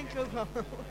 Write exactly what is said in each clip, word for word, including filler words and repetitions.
microfoon.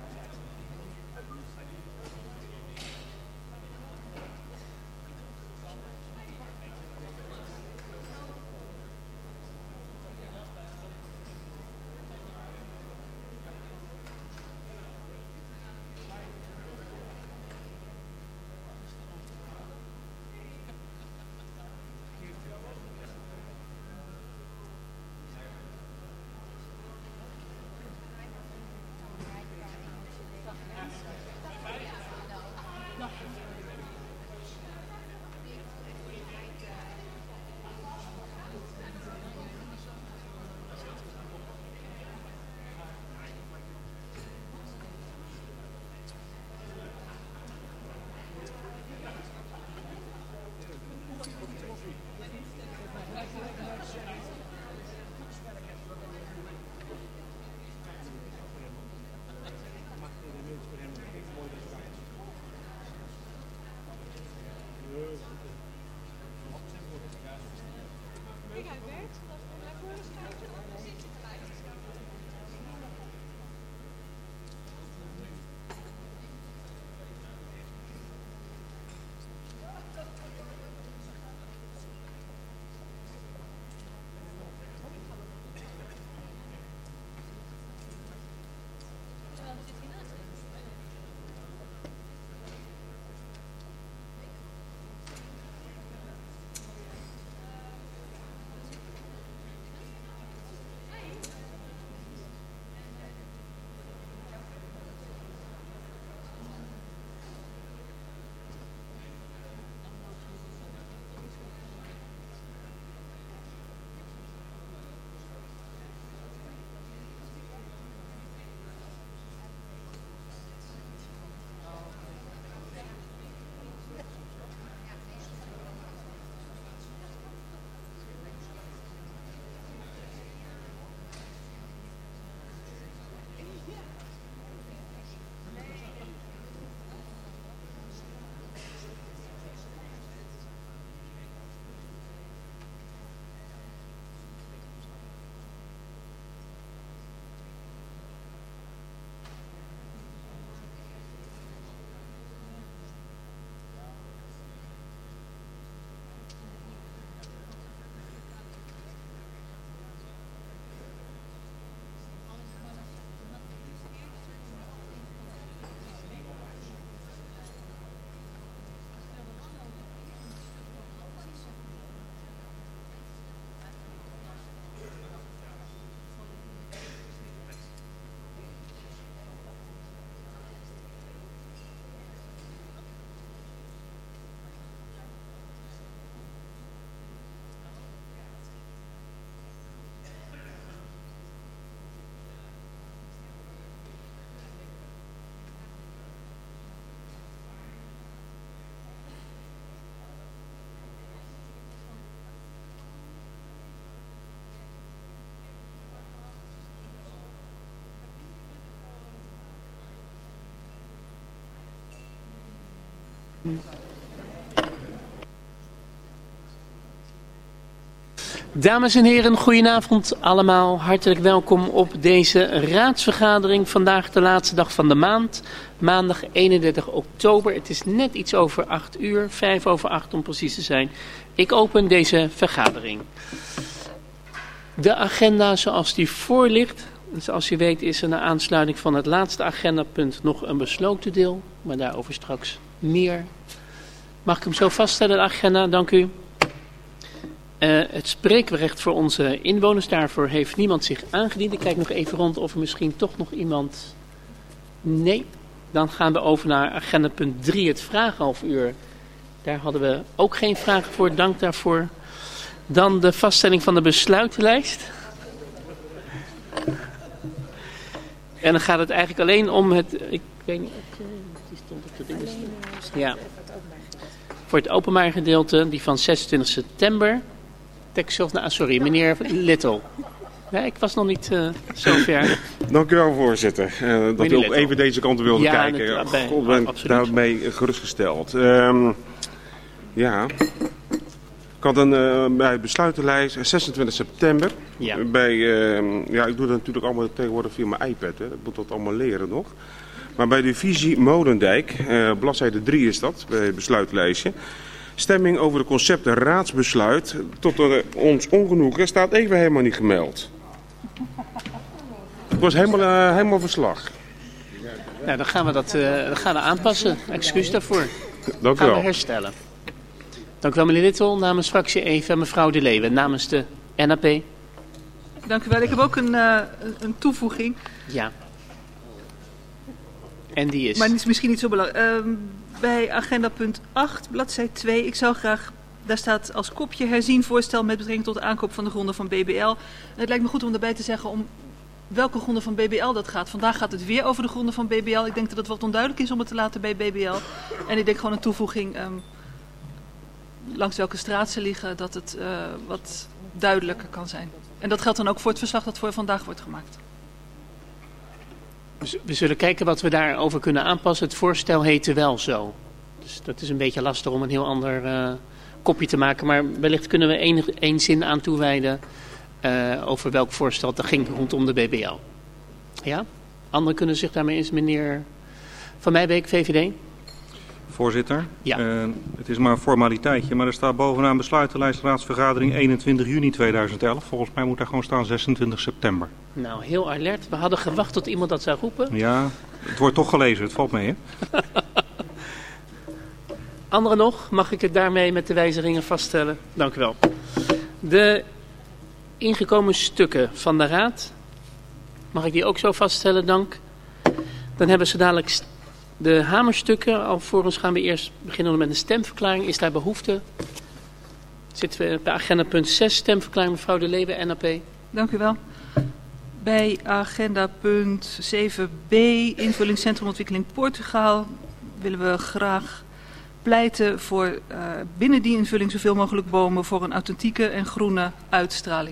Dames en heren, goedenavond allemaal. Hartelijk welkom op deze raadsvergadering. Vandaag de laatste dag van de maand. Maandag eenendertig oktober. Het is net iets over acht uur. Vijf over acht om precies te zijn. Ik open deze vergadering. De agenda zoals die voor ligt. Zoals u weet is er naar aansluiting van het laatste agendapunt nog een besloten deel. Maar daarover straks meer. Mag ik hem zo vaststellen, de agenda? Dank u. Uh, het spreekrecht voor onze inwoners, daarvoor heeft niemand zich aangediend. Ik kijk nog even rond of er misschien toch nog iemand... Nee, dan gaan we over naar agenda punt drie, het vragenhalfuur. Daar hadden we ook geen vragen voor, dank daarvoor. Dan de vaststelling van de besluitenlijst. En dan gaat het eigenlijk alleen om het... Ik weet niet, die stond op de dingen. Ja. Voor het openbaar gedeelte, die van zesentwintig september... Tekst, nou, sorry, meneer Little. Nee, ik was nog niet uh, zo ver. Dank u wel, voorzitter. Uh, dat u ook even deze kant wilde ja, kijken. Het, bij, God, ben absoluut. daarmee gerustgesteld. Um, ja, ik had een uh, bij besluitenlijst zesentwintig september. Ja. Bij, uh, ja, ik doe dat natuurlijk allemaal tegenwoordig via mijn iPad. Hè. Ik moet dat allemaal leren nog. Maar bij de visie Molendijk, uh, bladzijde drie is dat, bij het besluitlijstje. Stemming over de concepten raadsbesluit tot uh, ons ongenoegen staat even helemaal niet gemeld. Het was helemaal, uh, helemaal verslag. Nou, dan gaan we dat uh, dan gaan we aanpassen. Excuus daarvoor. Dank u gaan wel. we herstellen. Dank u wel, meneer Littel. Namens fractie Eva, mevrouw De Leeuwen. Namens de N A P. Dank u wel. Ik heb ook een, uh, een toevoeging. Ja. En die is? Maar die is misschien niet zo belangrijk. Uh, bij agenda punt acht, bladzijde twee. Ik zou graag, daar staat als kopje herzien voorstel met betrekking tot de aankoop van de gronden van B B L. Het lijkt me goed om erbij te zeggen om welke gronden van B B L dat gaat. Vandaag gaat het weer over de gronden van B B L. Ik denk dat het wat onduidelijk is om het te laten bij B B L. En ik denk gewoon een toevoeging um, langs welke straat ze liggen, dat het uh, wat duidelijker kan zijn. En dat geldt dan ook voor het verslag dat voor vandaag wordt gemaakt. We zullen kijken wat we daarover kunnen aanpassen. Het voorstel heette wel zo. Dus dat is een beetje lastig om een heel ander uh, kopje te maken. Maar wellicht kunnen we één, één zin aan toewijden uh, over welk voorstel dat ging rondom de B B L. Ja? Anderen kunnen zich daarmee eens. Meneer Van Meijbeek, V V D. Voorzitter, ja. uh, het is maar een formaliteitje, maar er staat bovenaan besluitenlijst raadsvergadering eenentwintig juni tweeduizend elf. Volgens mij moet daar gewoon staan zesentwintig september. Nou, heel alert. We hadden gewacht tot iemand dat zou roepen. Ja, het wordt toch gelezen, het valt mee, hè? Anderen nog? Mag ik het daarmee met de wijzigingen vaststellen? Dank u wel. De ingekomen stukken van de raad, mag ik die ook zo vaststellen? Dank. Dan hebben ze dadelijk de hamerstukken. Alvorens gaan we eerst beginnen met een stemverklaring. Is daar behoefte? Zitten we bij agenda punt zes, stemverklaring mevrouw De Leeuwen, N A P. Dank u wel. Bij agenda punt zeven b, invulling Centrumontwikkeling Portugal, willen we graag pleiten voor uh, binnen die invulling zoveel mogelijk bomen voor een authentieke en groene uitstraling.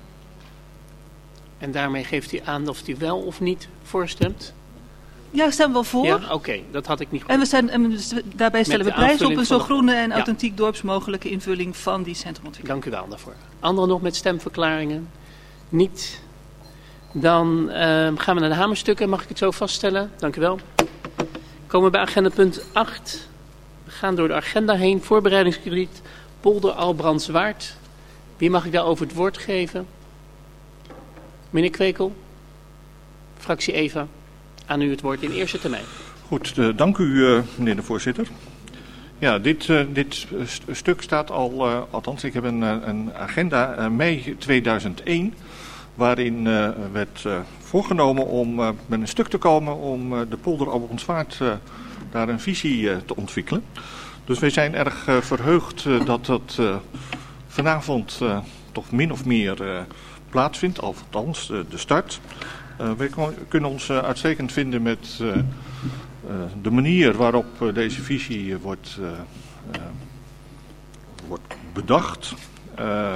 En daarmee geeft u aan of u wel of niet voorstemt? Ja, we staan wel voor. Ja, oké, okay, dat had ik niet goed. En, we zijn, en daarbij stellen we prijs op een zo groene en ja. authentiek dorpsmogelijke invulling van die centrumontwikkeling. Dank u wel daarvoor. Anderen nog met stemverklaringen? Niet. Dan uh, gaan we naar de hamerstukken. Mag ik het zo vaststellen? Dank u wel. Komen we bij agenda punt acht. We gaan door de agenda heen. Voorbereidingskrediet Polder Albrandswaard. Wie mag ik daarover het woord geven? Meneer Kwekel. Fractie Eva. Aan u het woord in eerste termijn. Goed, uh, dank u uh, meneer de voorzitter. Ja, dit, uh, dit st stuk staat al, uh, althans ik heb een, een agenda uh, mei tweeduizend één... waarin uh, werd uh, voorgenomen om uh, met een stuk te komen om uh, de polder Albrandswaard uh, daar een visie uh, te ontwikkelen. Dus wij zijn erg uh, verheugd uh, dat dat uh, vanavond uh, toch min of meer uh, plaatsvindt, althans uh, de start. Uh, wij kunnen ons uh, uitstekend vinden met uh, uh, de manier waarop uh, deze visie uh, wordt, uh, uh, wordt bedacht. Uh,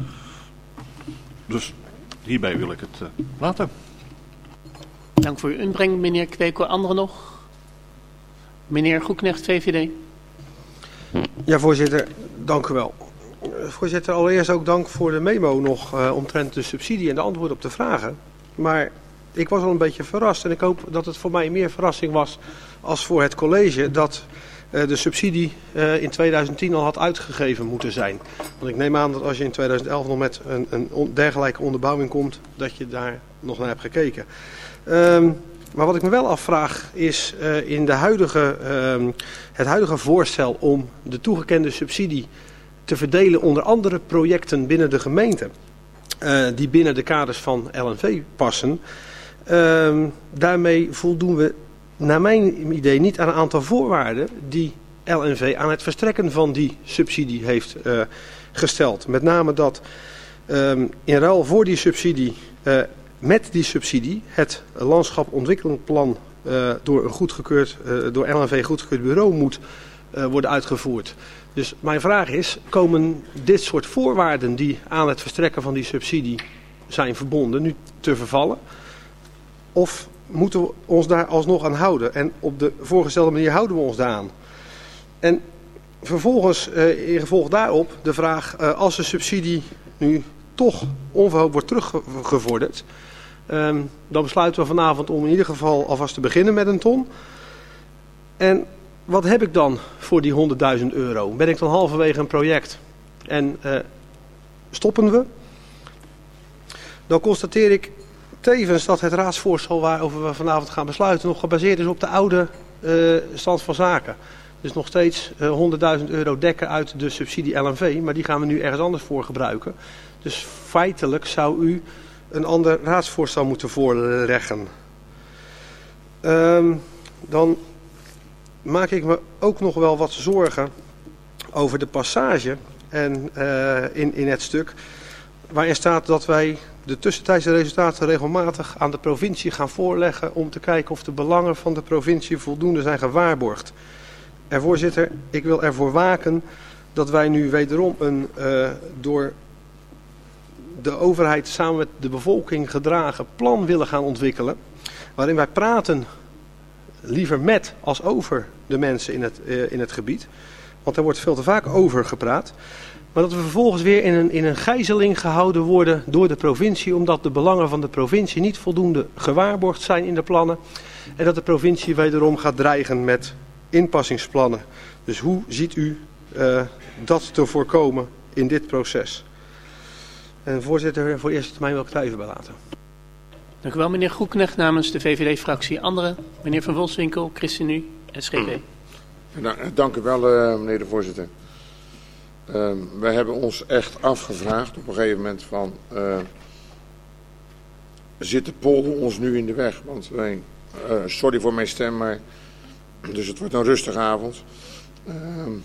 dus hierbij wil ik het uh, laten. Dank voor uw inbreng, meneer Kwekel. Anderen nog? Meneer Goeknecht, V V D. Ja, voorzitter, dank u wel. Voorzitter, allereerst ook dank voor de memo nog uh, omtrent de subsidie en de antwoord op de vragen. Maar ik was al een beetje verrast en ik hoop dat het voor mij meer verrassing was als voor het college dat uh, de subsidie uh, in tweeduizend tien al had uitgegeven moeten zijn. Want ik neem aan dat als je in tweeduizend elf nog met een, een on, dergelijke onderbouwing komt, dat je daar nog naar hebt gekeken. Um, maar wat ik me wel afvraag is uh, in de huidige, uh, het huidige voorstel om de toegekende subsidie te verdelen onder andere projecten binnen de gemeente. Uh, die binnen de kaders van L N V passen. Uh, daarmee voldoen we naar mijn idee niet aan een aantal voorwaarden die L N V aan het verstrekken van die subsidie heeft uh, gesteld. Met name dat uh, in ruil voor die subsidie, uh, met die subsidie, het landschapontwikkelingsplan uh, door een goedgekeurd, uh, door L N V goedgekeurd bureau moet uh, worden uitgevoerd. Dus mijn vraag is, komen dit soort voorwaarden die aan het verstrekken van die subsidie zijn verbonden nu te vervallen? Of moeten we ons daar alsnog aan houden? En op de voorgestelde manier houden we ons daaraan. En vervolgens, uh, in gevolg daarop, de vraag, uh, als de subsidie nu toch onverhoopt wordt teruggevorderd, um, dan besluiten we vanavond om in ieder geval alvast te beginnen met een ton. En wat heb ik dan voor die honderdduizend euro? Ben ik dan halverwege een project en uh, stoppen we? Dan constateer ik tevens dat het raadsvoorstel waarover we vanavond gaan besluiten nog gebaseerd is op de oude uh, stand van zaken. Dus nog steeds uh, honderdduizend euro dekken uit de subsidie L N V, maar die gaan we nu ergens anders voor gebruiken. Dus feitelijk zou u een ander raadsvoorstel moeten voorleggen. Um, dan maak ik me ook nog wel wat zorgen over de passage en, uh, in, in het stuk waarin staat dat wij de tussentijdse resultaten regelmatig aan de provincie gaan voorleggen om te kijken of de belangen van de provincie voldoende zijn gewaarborgd. En voorzitter, ik wil ervoor waken dat wij nu wederom een uh, door de overheid samen met de bevolking gedragen plan willen gaan ontwikkelen, waarin wij praten liever met als over de mensen in het, uh, in het gebied. Want er wordt veel te vaak over gepraat. Maar dat we vervolgens weer in een, in een gijzeling gehouden worden door de provincie, omdat de belangen van de provincie niet voldoende gewaarborgd zijn in de plannen. En dat de provincie wederom gaat dreigen met inpassingsplannen. Dus hoe ziet u uh, dat te voorkomen in dit proces? En voorzitter, voor eerste termijn wil ik het daar even bij laten. Dank u wel, meneer Groeknecht namens de V V D-fractie. Anderen, meneer Van Wolfswinkel, ChristenUnie, S G P. Nou, dank u wel, uh, meneer de voorzitter. Uh, wij hebben ons echt afgevraagd op een gegeven moment van, uh, zit de polder ons nu in de weg? Want wij, uh, sorry voor mijn stem, maar dus het wordt een rustige avond. Uh,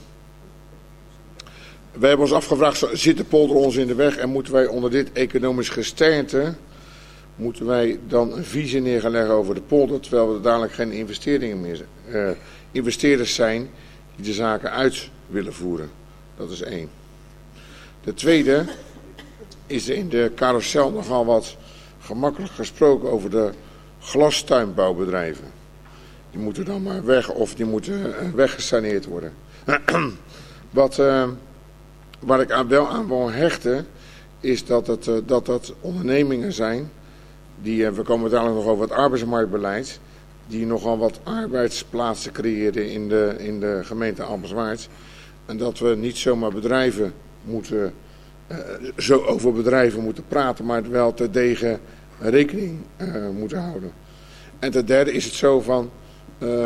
wij hebben ons afgevraagd, zit de polder ons in de weg en moeten wij onder dit economisch gesternte, moeten wij dan een visie neer gaan leggen over de polder, terwijl we dadelijk geen investeringen meer zijn. Uh, investeerders zijn die de zaken uit willen voeren. Dat is één. De tweede is in de carousel nogal wat gemakkelijk gesproken over de glastuinbouwbedrijven. Die moeten dan maar weg of die moeten weggesaneerd worden. Wat, uh, waar ik aan wel aan wil hechten is dat het, uh, dat, dat ondernemingen zijn die, uh, we komen dadelijk nog over het arbeidsmarktbeleid, die nogal wat arbeidsplaatsen creëren in de, in de gemeente Alpenswaard. En dat we niet zomaar bedrijven moeten, uh, zo over bedrijven moeten praten, maar wel terdege rekening uh, moeten houden. En ten derde is het zo van, uh,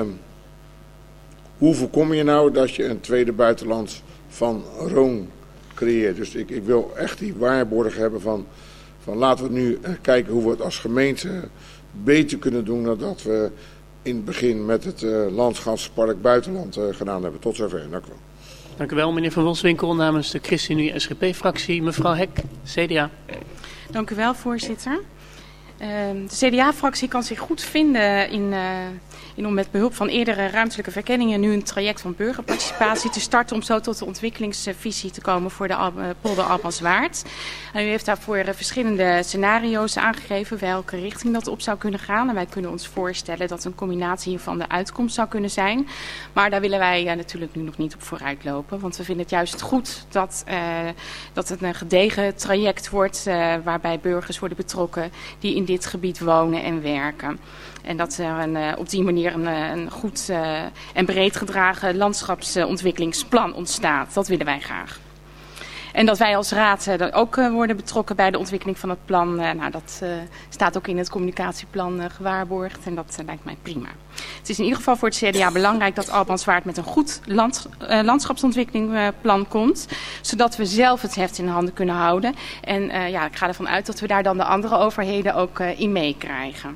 hoe voorkom je nou dat je een tweede buitenland van Roon creëert? Dus ik, ik wil echt die waarborg hebben van, van laten we nu kijken hoe we het als gemeente beter kunnen doen dan dat we in het begin met het uh, landschapspark buitenland uh, gedaan hebben. Tot zover. Dank u wel. Dank u wel, meneer Van Wolfswinkel namens de ChristenUnie S G P-fractie. Mevrouw Hek, C D A. Dank u wel, voorzitter. Uh, de C D A-fractie kan zich goed vinden in, uh, in om met behulp van eerdere ruimtelijke verkenningen nu een traject van burgerparticipatie te starten om zo tot de ontwikkelingsvisie te komen voor de Al- uh, polder Alpenswaard. Uh, u heeft daarvoor uh, verschillende scenario's aangegeven welke richting dat op zou kunnen gaan. En wij kunnen ons voorstellen dat een combinatie hiervan de uitkomst zou kunnen zijn. Maar daar willen wij uh, natuurlijk nu nog niet op vooruit lopen. Want we vinden het juist goed dat, uh, dat het een gedegen traject wordt uh, waarbij burgers worden betrokken die in dit gebied wonen en werken. En dat er een, uh, op die manier een, een goed uh, en breed gedragen landschapsontwikkelingsplan ontstaat. Dat willen wij graag. En dat wij als raad uh, ook uh, worden betrokken bij de ontwikkeling van het plan. Uh, nou, dat uh, staat ook in het communicatieplan uh, gewaarborgd en dat uh, lijkt mij prima. Het is in ieder geval voor het C D A belangrijk dat Alpenswaard met een goed land, uh, landschapsontwikkelingsplan uh, komt. Zodat we zelf het heft in handen kunnen houden. En uh, ja, ik ga ervan uit dat we daar dan de andere overheden ook uh, in meekrijgen.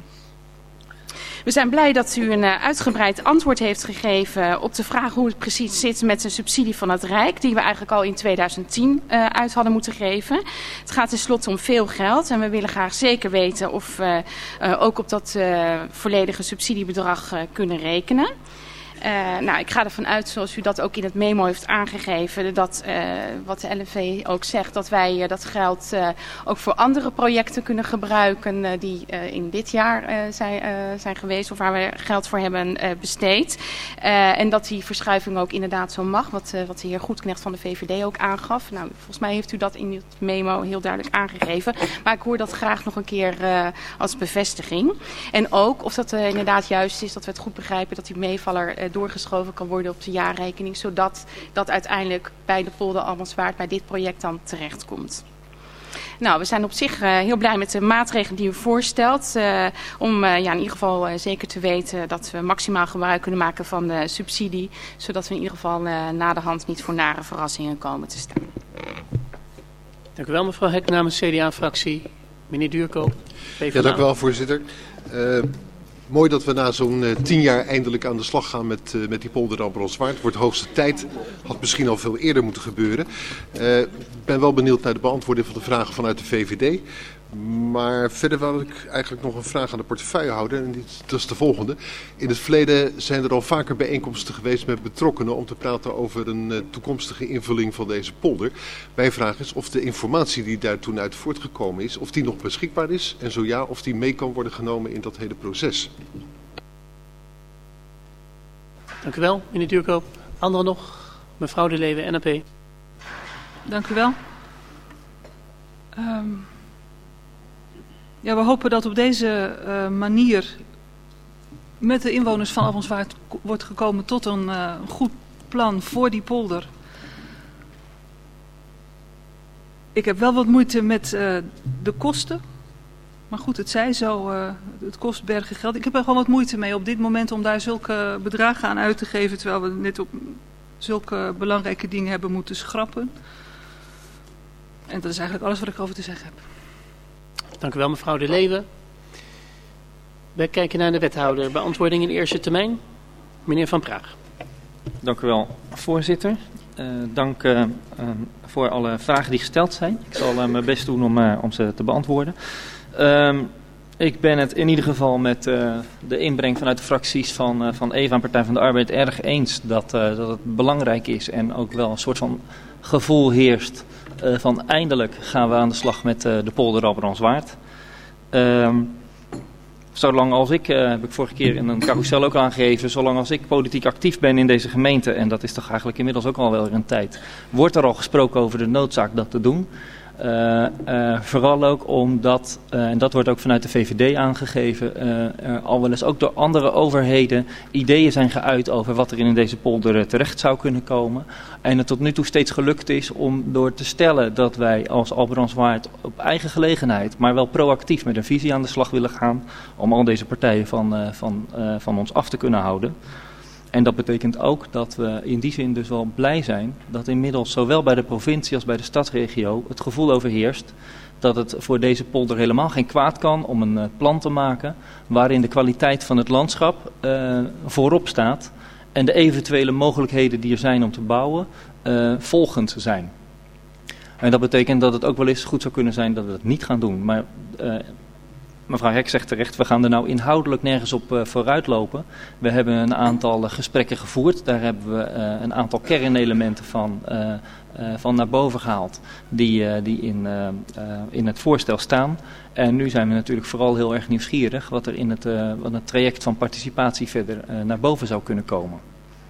We zijn blij dat u een uh, uitgebreid antwoord heeft gegeven op de vraag hoe het precies zit met de subsidie van het Rijk, die we eigenlijk al in tweeduizend tien uh, uit hadden moeten geven. Het gaat tenslotte om veel geld en we willen graag zeker weten of we uh, ook op dat uh, volledige subsidiebedrag uh, kunnen rekenen. Uh, nou, ik ga ervan uit, zoals u dat ook in het memo heeft aangegeven, dat uh, wat de L N V ook zegt, dat wij uh, dat geld uh, ook voor andere projecten kunnen gebruiken uh, die uh, in dit jaar uh, zijn, uh, zijn geweest of waar we geld voor hebben uh, besteed. Uh, en dat die verschuiving ook inderdaad zo mag, wat, uh, wat de heer Goedknecht van de V V D ook aangaf. Nou, volgens mij heeft u dat in het memo heel duidelijk aangegeven. Maar ik hoor dat graag nog een keer uh, als bevestiging. En ook of dat uh, inderdaad juist is, dat we het goed begrijpen dat die meevaller uh, doorgeschoven kan worden op de jaarrekening, zodat dat uiteindelijk bij de polder Almanswaard bij dit project dan terechtkomt. Nou, we zijn op zich uh, heel blij met de maatregelen die u voorstelt. Uh, om uh, ja, in ieder geval uh, zeker te weten dat we maximaal gebruik kunnen maken van de subsidie. Zodat we in ieder geval uh, na de hand niet voor nare verrassingen komen te staan. Dank u wel, mevrouw Hek, namens C D A-fractie. Meneer Duurkoop. Ja, dank u wel, voorzitter. Uh, mooi dat we na zo'n uh, tien jaar eindelijk aan de slag gaan met, uh, met die polder Almanswaard. Het wordt hoogste tijd. Had misschien al veel eerder moeten gebeuren. Uh, Ik ben wel benieuwd naar de beantwoording van de vragen vanuit de V V D. Maar verder wil ik eigenlijk nog een vraag aan de portefeuillehouder. En dat is de volgende. In het verleden zijn er al vaker bijeenkomsten geweest met betrokkenen om te praten over een uh, toekomstige invulling van deze polder. Mijn vraag is of de informatie die daar toen uit voortgekomen is, of die nog beschikbaar is. En zo ja, of die mee kan worden genomen in dat hele proces. Dank u wel, meneer Duurkoop. Anderen nog? Mevrouw De Leeuwen, N A P. Dank u wel. Um, ja, we hopen dat op deze uh, manier met de inwoners van Almanswaard wordt gekomen tot een uh, goed plan voor die polder. Ik heb wel wat moeite met uh, de kosten. Maar goed, het zij zo, uh, het kost bergen geld. Ik heb er gewoon wat moeite mee op dit moment om daar zulke bedragen aan uit te geven, terwijl we net op zulke belangrijke dingen hebben moeten schrappen. En dat is eigenlijk alles wat ik over te zeggen heb. Dank u wel, mevrouw De Leeuwen. We kijken naar de wethouder. Beantwoording in eerste termijn. Meneer Van Praag. Dank u wel, voorzitter. Uh, dank uh, uh, voor alle vragen die gesteld zijn. Ik zal uh, mijn best doen om, uh, om ze te beantwoorden. Uh, ik ben het in ieder geval met uh, de inbreng vanuit de fracties van, uh, van Eva en Partij van de Arbeid erg eens dat, uh, dat het belangrijk is en ook wel een soort van gevoel heerst uh, van eindelijk gaan we aan de slag met uh, de polder Almanswaard. Uh, zolang als ik, uh, heb ik vorige keer in een carousel ook aangegeven, zolang als ik politiek actief ben in deze gemeente, en dat is toch eigenlijk inmiddels ook al wel weer een tijd, wordt er al gesproken over de noodzaak dat te doen. Uh, uh, vooral ook omdat, uh, en dat wordt ook vanuit de V V D aangegeven, uh, er al wel eens ook door andere overheden ideeën zijn geuit over wat er in deze polder uh, terecht zou kunnen komen. En het tot nu toe steeds gelukt is om door te stellen dat wij als Almanswaard op eigen gelegenheid, maar wel proactief met een visie aan de slag willen gaan, om al deze partijen van, uh, van, uh, van ons af te kunnen houden. En dat betekent ook dat we in die zin dus wel blij zijn dat inmiddels zowel bij de provincie als bij de stadsregio het gevoel overheerst dat het voor deze polder helemaal geen kwaad kan om een uh, plan te maken waarin de kwaliteit van het landschap uh, voorop staat en de eventuele mogelijkheden die er zijn om te bouwen uh, volgend zijn. En dat betekent dat het ook wel eens goed zou kunnen zijn dat we dat niet gaan doen. Maar uh, mevrouw Hek zegt terecht, we gaan er nou inhoudelijk nergens op uh, vooruitlopen. We hebben een aantal uh, gesprekken gevoerd. Daar hebben we uh, een aantal kernelementen van, uh, uh, van naar boven gehaald. Die, uh, die in, uh, uh, in het voorstel staan. En nu zijn we natuurlijk vooral heel erg nieuwsgierig wat er in het, uh, wat het traject van participatie verder uh, naar boven zou kunnen komen.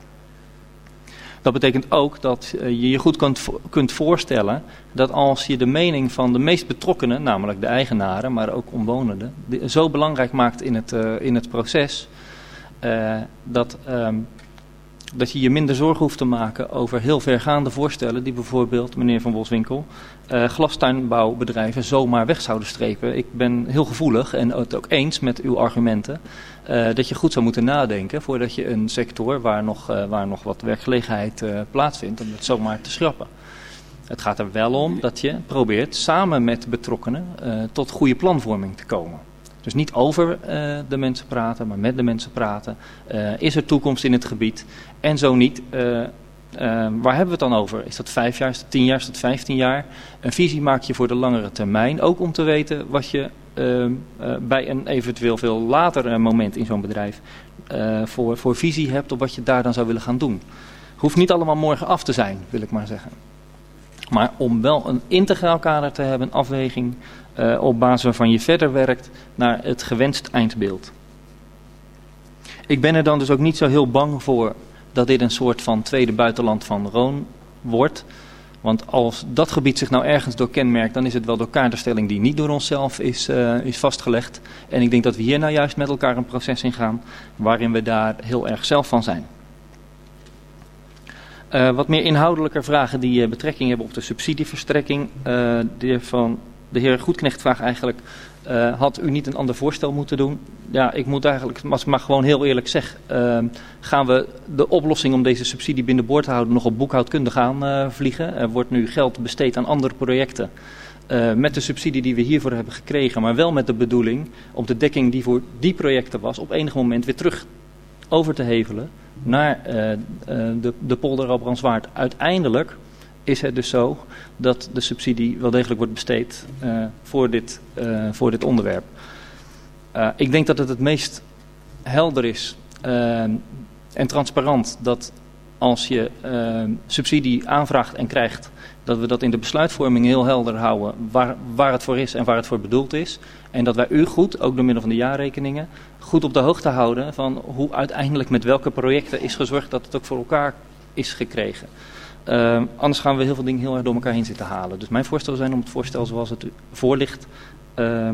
Dat betekent ook dat je je goed kunt, kunt voorstellen dat als je de mening van de meest betrokkenen, namelijk de eigenaren, maar ook omwonenden, zo belangrijk maakt in het, uh, in het proces, uh, dat, um, dat je je minder zorgen hoeft te maken over heel vergaande voorstellen die bijvoorbeeld, meneer Van Wolfswinkel, uh, glastuinbouwbedrijven zomaar weg zouden strepen. Ik ben heel gevoelig en het ook eens met uw argumenten. Uh, dat je goed zou moeten nadenken voordat je een sector waar nog, uh, waar nog wat werkgelegenheid uh, plaatsvindt, om het zomaar te schrappen. Het gaat er wel om dat je probeert samen met betrokkenen uh, tot goede planvorming te komen. Dus niet over uh, de mensen praten, maar met de mensen praten. Uh, is er toekomst in het gebied? En zo niet, uh, uh, waar hebben we het dan over? Is dat vijf jaar, is dat tien jaar, is dat vijftien jaar? Een visie maak je voor de langere termijn, ook om te weten wat je Uh, uh, bij een eventueel veel later uh, moment in zo'n bedrijf uh, voor, voor visie hebt op wat je daar dan zou willen gaan doen. Hoeft niet allemaal morgen af te zijn, wil ik maar zeggen. Maar om wel een integraal kader te hebben, een afweging uh, op basis waarvan je verder werkt naar het gewenst eindbeeld. Ik ben er dan dus ook niet zo heel bang voor dat dit een soort van tweede buitenland van Roon wordt. Want als dat gebied zich nou ergens door kenmerkt, dan is het wel door kaderstelling die niet door onszelf is, uh, is vastgelegd. En ik denk dat we hier nou juist met elkaar een proces in gaan waarin we daar heel erg zelf van zijn. Uh, wat meer inhoudelijke vragen die uh, betrekking hebben op de subsidieverstrekking. Uh, de, heer van, de heer Goedknecht vraagt eigenlijk, uh, had u niet een ander voorstel moeten doen? Ja, ik moet eigenlijk, als ik maar gewoon heel eerlijk zeg, uh, gaan we de oplossing om deze subsidie binnenboord te houden nog op boekhoudkunde gaan uh, vliegen. Er wordt nu geld besteed aan andere projecten. Uh, met de subsidie die we hiervoor hebben gekregen, maar wel met de bedoeling om de dekking die voor die projecten was op enig moment weer terug over te hevelen naar uh, uh, de, de polder Albrandswaard. Uiteindelijk is het dus zo dat de subsidie wel degelijk wordt besteed uh, voor, dit, uh, voor dit onderwerp. Uh, ik denk dat het het meest helder is uh, en transparant dat als je uh, subsidie aanvraagt en krijgt, dat we dat in de besluitvorming heel helder houden waar, waar het voor is en waar het voor bedoeld is. En dat wij u goed, ook door middel van de jaarrekeningen, goed op de hoogte houden van hoe uiteindelijk met welke projecten is gezorgd dat het ook voor elkaar is gekregen. Uh, anders gaan we heel veel dingen heel erg door elkaar heen zitten halen. Dus mijn voorstel zou zijn om het voorstel zoals het voor ligt uh,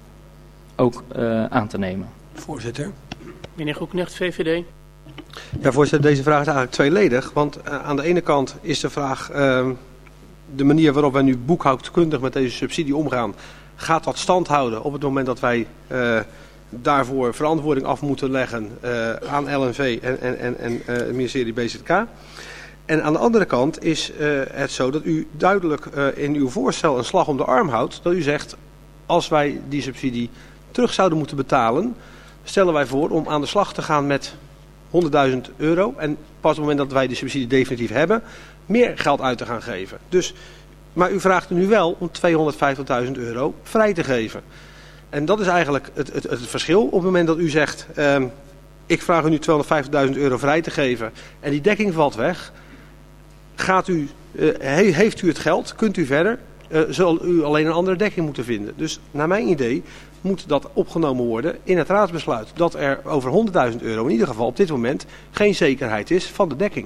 ook uh, aan te nemen. Voorzitter. Meneer Goedknecht, V V D. Ja, voorzitter, deze vraag is eigenlijk tweeledig. Want uh, aan de ene kant is de vraag, uh, de manier waarop wij nu boekhoudkundig met deze subsidie omgaan, gaat dat stand houden op het moment dat wij uh, daarvoor verantwoording af moeten leggen uh, aan L N V en, en, en, en uh, het ministerie B Z K. En aan de andere kant is uh, het zo dat u duidelijk uh, in uw voorstel een slag om de arm houdt. Dat u zegt, als wij die subsidie terug zouden moeten betalen, stellen wij voor om aan de slag te gaan met honderdduizend euro. En pas op het moment dat wij die subsidie definitief hebben, meer geld uit te gaan geven. Dus, maar u vraagt er nu wel om tweehonderdvijftigduizend euro vrij te geven. En dat is eigenlijk het, het, het verschil. Op het moment dat u zegt, uh, ik vraag u nu tweehonderdvijftigduizend euro vrij te geven en die dekking valt weg. Gaat u, uh, he, heeft u het geld, kunt u verder, uh, zal u alleen een andere dekking moeten vinden. Dus naar mijn idee moet dat opgenomen worden in het raadsbesluit. Dat er over honderdduizend euro in ieder geval op dit moment geen zekerheid is van de dekking.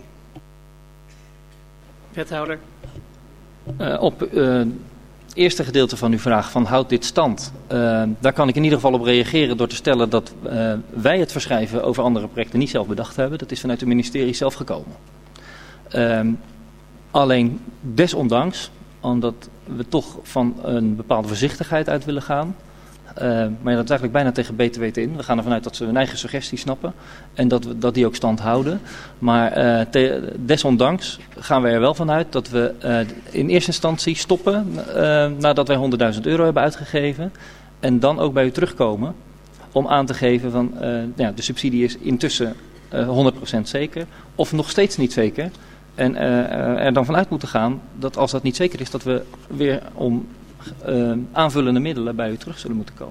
Wethouder. Uh, op het uh, eerste gedeelte van uw vraag van houdt dit stand? Uh, daar kan ik in ieder geval op reageren door te stellen dat uh, wij het verschrijven over andere projecten niet zelf bedacht hebben. Dat is vanuit het ministerie zelf gekomen. Uh, alleen desondanks, omdat we toch van een bepaalde voorzichtigheid uit willen gaan. Uh, maar dat is eigenlijk bijna tegen beter weten in. We gaan ervan uit dat ze hun eigen suggestie snappen en dat, we, dat die ook stand houden. Maar uh, te, desondanks gaan we er wel vanuit dat we uh, in eerste instantie stoppen uh, nadat wij honderdduizend euro hebben uitgegeven. En dan ook bij u terugkomen om aan te geven van uh, ja, de subsidie is intussen uh, honderd procent zeker of nog steeds niet zeker. En uh, er dan vanuit moeten gaan dat als dat niet zeker is, dat we weer om uh, aanvullende middelen bij u terug zullen moeten komen.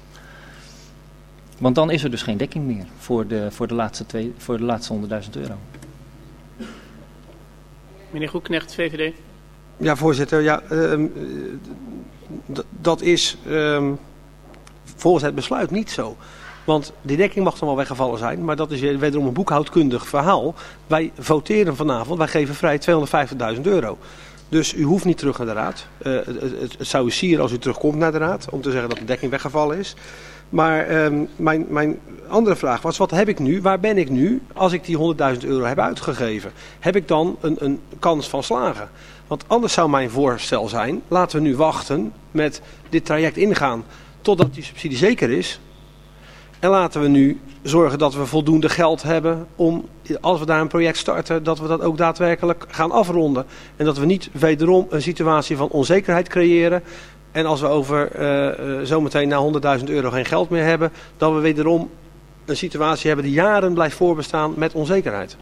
Want dan is er dus geen dekking meer voor de, voor de laatste, twee, voor de laatste honderdduizend euro. Meneer Goedknecht, V V D. Ja, voorzitter. Ja, uh, d- dat is uh, volgens het besluit niet zo. Want die dekking mag dan wel weggevallen zijn, maar dat is wederom een boekhoudkundig verhaal. Wij voteren vanavond, wij geven vrij tweehonderdvijftigduizend euro. Dus u hoeft niet terug naar de raad. Uh, het, het, het zou u sieren als u terugkomt naar de raad, om te zeggen dat de dekking weggevallen is. Maar um, mijn, mijn andere vraag was, wat heb ik nu, waar ben ik nu als ik die honderdduizend euro heb uitgegeven? Heb ik dan een, een kans van slagen? Want anders zou mijn voorstel zijn, laten we nu wachten met dit traject ingaan totdat die subsidie zeker is. En laten we nu zorgen dat we voldoende geld hebben om, als we daar een project starten, dat we dat ook daadwerkelijk gaan afronden. En dat we niet wederom een situatie van onzekerheid creëren. En als we over uh, uh, zometeen na honderdduizend euro geen geld meer hebben, dat we wederom een situatie hebben die jaren blijft voorbestaan met onzekerheid.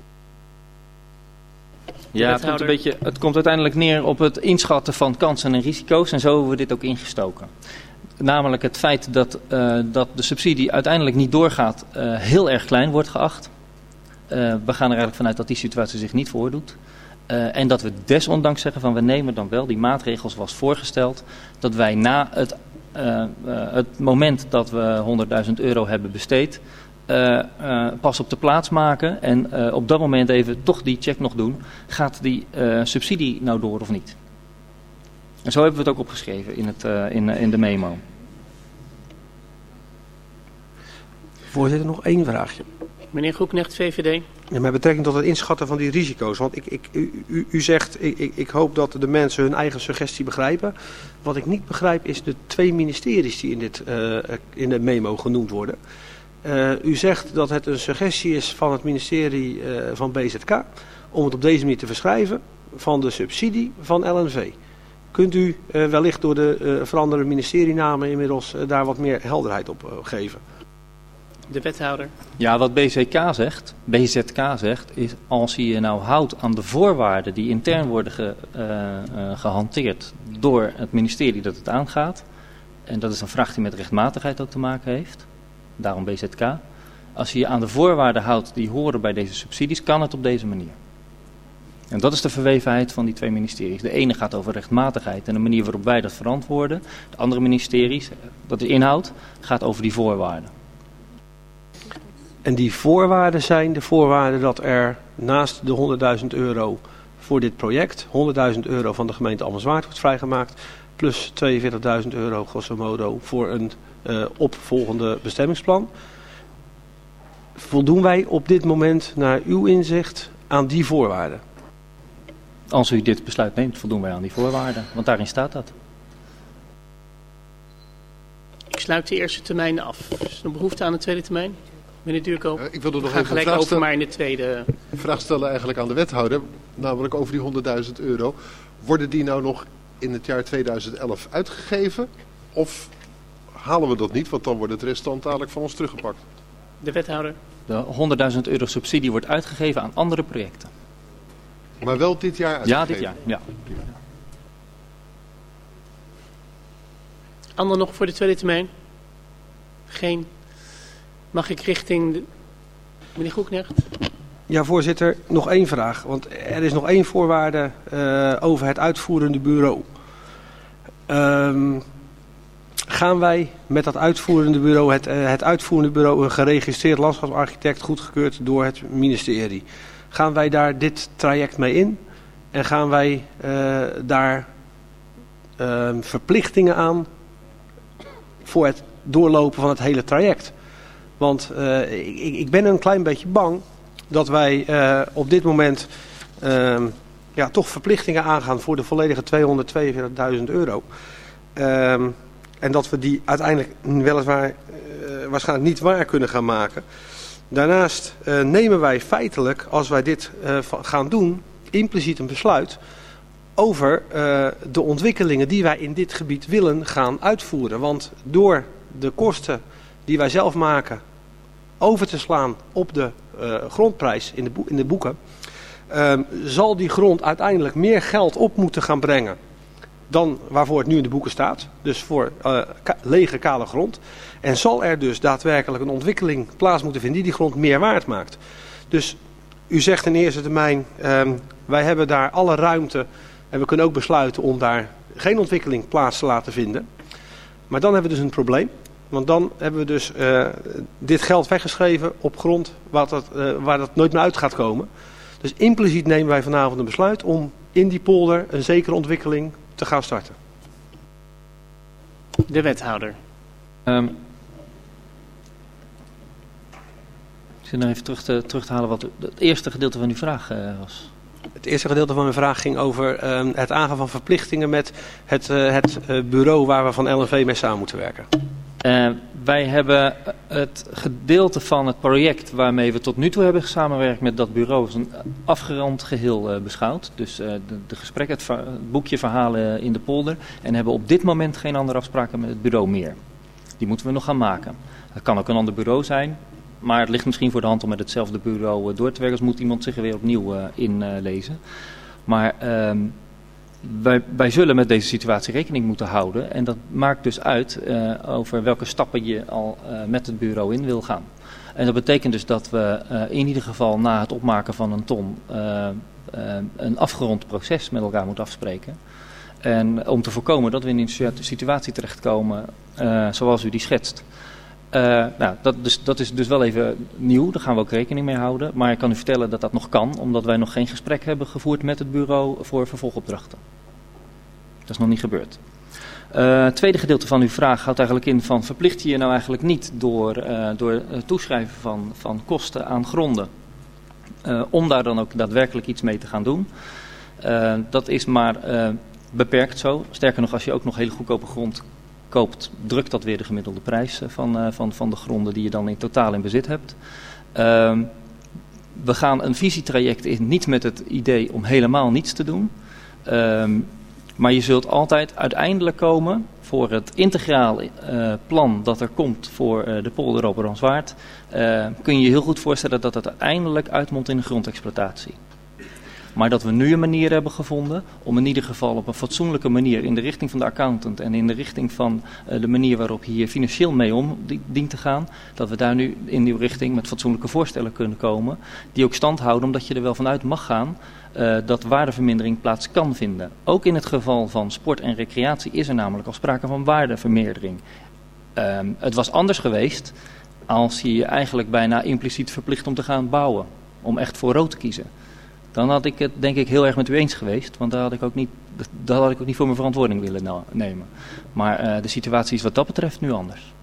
Ja, het komt, een beetje, het komt uiteindelijk neer op het inschatten van kansen en risico's en zo hebben we dit ook ingestoken. namelijk het feit dat, uh, dat de subsidie uiteindelijk niet doorgaat, uh, heel erg klein wordt geacht. Uh, we gaan er eigenlijk vanuit dat die situatie zich niet voordoet. Uh, en dat we desondanks zeggen van we nemen dan wel die maatregels zoals voorgesteld. Dat wij na het, uh, uh, het moment dat we honderdduizend euro hebben besteed, uh, uh, pas op de plaats maken. En uh, op dat moment even toch die check nog doen. Gaat die uh, subsidie nou door of niet? En zo hebben we het ook opgeschreven in, het, uh, in, uh, in de memo. Voorzitter, nog één vraagje. Meneer Groeknecht, V V D. Ja, met betrekking tot het inschatten van die risico's. Want ik, ik, u, u, u zegt, ik, ik, ik hoop dat de mensen hun eigen suggestie begrijpen. Wat ik niet begrijp is de twee ministeries die in, dit, uh, in de memo genoemd worden. Uh, u zegt dat het een suggestie is van het ministerie uh, van B Z K om het op deze manier te verschrijven van de subsidie van L N V. Kunt u uh, wellicht door de uh, veranderde ministerienamen inmiddels uh, daar wat meer helderheid op uh, geven? De wethouder. Ja, wat B Z K zegt, B Z K zegt, is als je je nou houdt aan de voorwaarden die intern worden ge, uh, uh, gehanteerd door het ministerie dat het aangaat. En dat is een vraag die met rechtmatigheid ook te maken heeft. Daarom B Z K. Als je je aan de voorwaarden houdt die horen bij deze subsidies, kan het op deze manier. En dat is de verwevenheid van die twee ministeries. De ene gaat over rechtmatigheid en de manier waarop wij dat verantwoorden. De andere ministeries, dat is inhoud, gaat over die voorwaarden. En die voorwaarden zijn de voorwaarden dat er naast de honderdduizend euro voor dit project, honderdduizend euro van de gemeente Amersfoort wordt vrijgemaakt, plus tweeënveertigduizend euro grosso modo voor een uh, opvolgende bestemmingsplan. Voldoen wij op dit moment naar uw inzicht aan die voorwaarden? Als u dit besluit neemt, voldoen wij aan die voorwaarden, want daarin staat dat. Ik sluit de eerste termijn af. Is er nog behoefte aan de tweede termijn? Meneer Duurkoop, uh, ik wilde nog we gaan even gelijk een vraag over, maar in de tweede... Een vraag stellen eigenlijk aan de wethouder, namelijk over die honderdduizend euro. Worden die nou nog in het jaar tweeduizend elf uitgegeven? Of halen we dat niet, want dan wordt het restant dadelijk van ons teruggepakt? De wethouder. De honderdduizend euro subsidie wordt uitgegeven aan andere projecten. Maar wel dit jaar uitgegeven? Ja, dit jaar. Ja. Ander nog voor de tweede termijn? Geen. Mag ik richting de... meneer Groeknecht? Ja, voorzitter, nog één vraag. Want er is nog één voorwaarde uh, over het uitvoerende bureau. Um, gaan wij met dat uitvoerende bureau, het, uh, het uitvoerende bureau, een geregistreerd landschapsarchitect goedgekeurd door het ministerie? Gaan wij daar dit traject mee in? En gaan wij uh, daar uh, verplichtingen aan voor het doorlopen van het hele traject? Want uh, ik, ik ben een klein beetje bang dat wij uh, op dit moment uh, ja, toch verplichtingen aangaan voor de volledige tweehonderdtweeënveertigduizend euro. Uh, en dat we die uiteindelijk weliswaar uh, waarschijnlijk niet waar kunnen gaan maken. Daarnaast uh, nemen wij feitelijk, als wij dit uh, gaan doen, impliciet een besluit over uh, de ontwikkelingen die wij in dit gebied willen gaan uitvoeren. Want door de kosten die wij zelf maken over te slaan op de uh, grondprijs in de, boe- in de boeken, uh, zal die grond uiteindelijk meer geld op moeten gaan brengen dan waarvoor het nu in de boeken staat. Dus voor uh, ka- lege kale grond. En zal er dus daadwerkelijk een ontwikkeling plaats moeten vinden die die grond meer waard maakt. Dus u zegt in eerste termijn, uh, wij hebben daar alle ruimte en we kunnen ook besluiten om daar geen ontwikkeling plaats te laten vinden. Maar dan hebben we dus een probleem. Want dan hebben we dus uh, dit geld weggeschreven op grond waar dat, uh, waar dat nooit meer uit gaat komen. Dus impliciet nemen wij vanavond een besluit om in die polder een zekere ontwikkeling te gaan starten. De wethouder. Um, ik zit nog even terug te, terug te halen wat het eerste gedeelte van uw vraag uh, was. Het eerste gedeelte van mijn vraag ging over uh, het aangaan van verplichtingen met het, uh, het uh, bureau waar we van L N V mee samen moeten werken. Uh, wij hebben het gedeelte van het project waarmee we tot nu toe hebben samengewerkt met dat bureau als een afgerond geheel uh, beschouwd. Dus uh, de, de gesprekken, het, het boekje verhalen in de polder. En hebben op dit moment geen andere afspraken met het bureau meer. Die moeten we nog gaan maken. Het kan ook een ander bureau zijn. Maar het ligt misschien voor de hand om met hetzelfde bureau uh, door te werken. Dus moet iemand zich er weer opnieuw uh, inlezen. Uh, maar... Um, wij, wij zullen met deze situatie rekening moeten houden. En dat maakt dus uit uh, over welke stappen je al uh, met het bureau in wil gaan. En dat betekent dus dat we uh, in ieder geval na het opmaken van een ton uh, uh, een afgerond proces met elkaar moeten afspreken. En om te voorkomen dat we in een situatie terechtkomen uh, zoals u die schetst. Uh, nou, dat, dus, dat is dus wel even nieuw, daar gaan we ook rekening mee houden. Maar ik kan u vertellen dat dat nog kan, omdat wij nog geen gesprek hebben gevoerd met het bureau voor vervolgopdrachten. Dat is nog niet gebeurd. Uh, het tweede gedeelte van uw vraag houdt eigenlijk in van verplicht je je nou eigenlijk niet door, uh, door het toeschrijven van, van kosten aan gronden. Uh, om daar dan ook daadwerkelijk iets mee te gaan doen. Uh, dat is maar uh, beperkt zo. Sterker nog, als je ook nog hele goedkope grond koopt, drukt dat weer de gemiddelde prijs van, uh, van, van de gronden die je dan in totaal in bezit hebt. Uh, we gaan een visietraject in, niet met het idee om helemaal niets te doen. Uh, maar je zult altijd uiteindelijk komen voor het integraal uh, plan dat er komt voor uh, de polder Roberantswaard. Uh, kun je je heel goed voorstellen dat dat uiteindelijk uitmondt in een grondexploitatie. Maar dat we nu een manier hebben gevonden om in ieder geval op een fatsoenlijke manier in de richting van de accountant en in de richting van uh, de manier waarop je hier financieel mee om dient te gaan, dat we daar nu in die richting met fatsoenlijke voorstellen kunnen komen, die ook stand houden omdat je er wel vanuit mag gaan uh, dat waardevermindering plaats kan vinden. Ook in het geval van sport en recreatie is er namelijk al sprake van waardevermeerdering. Uh, het was anders geweest als je je eigenlijk bijna impliciet verplicht om te gaan bouwen, om echt voor rood te kiezen. Dan had ik het denk ik heel erg met u eens geweest. Want daar had ik ook niet, daar had ik ook niet voor mijn verantwoording willen nemen. Maar uh, de situatie is wat dat betreft nu anders.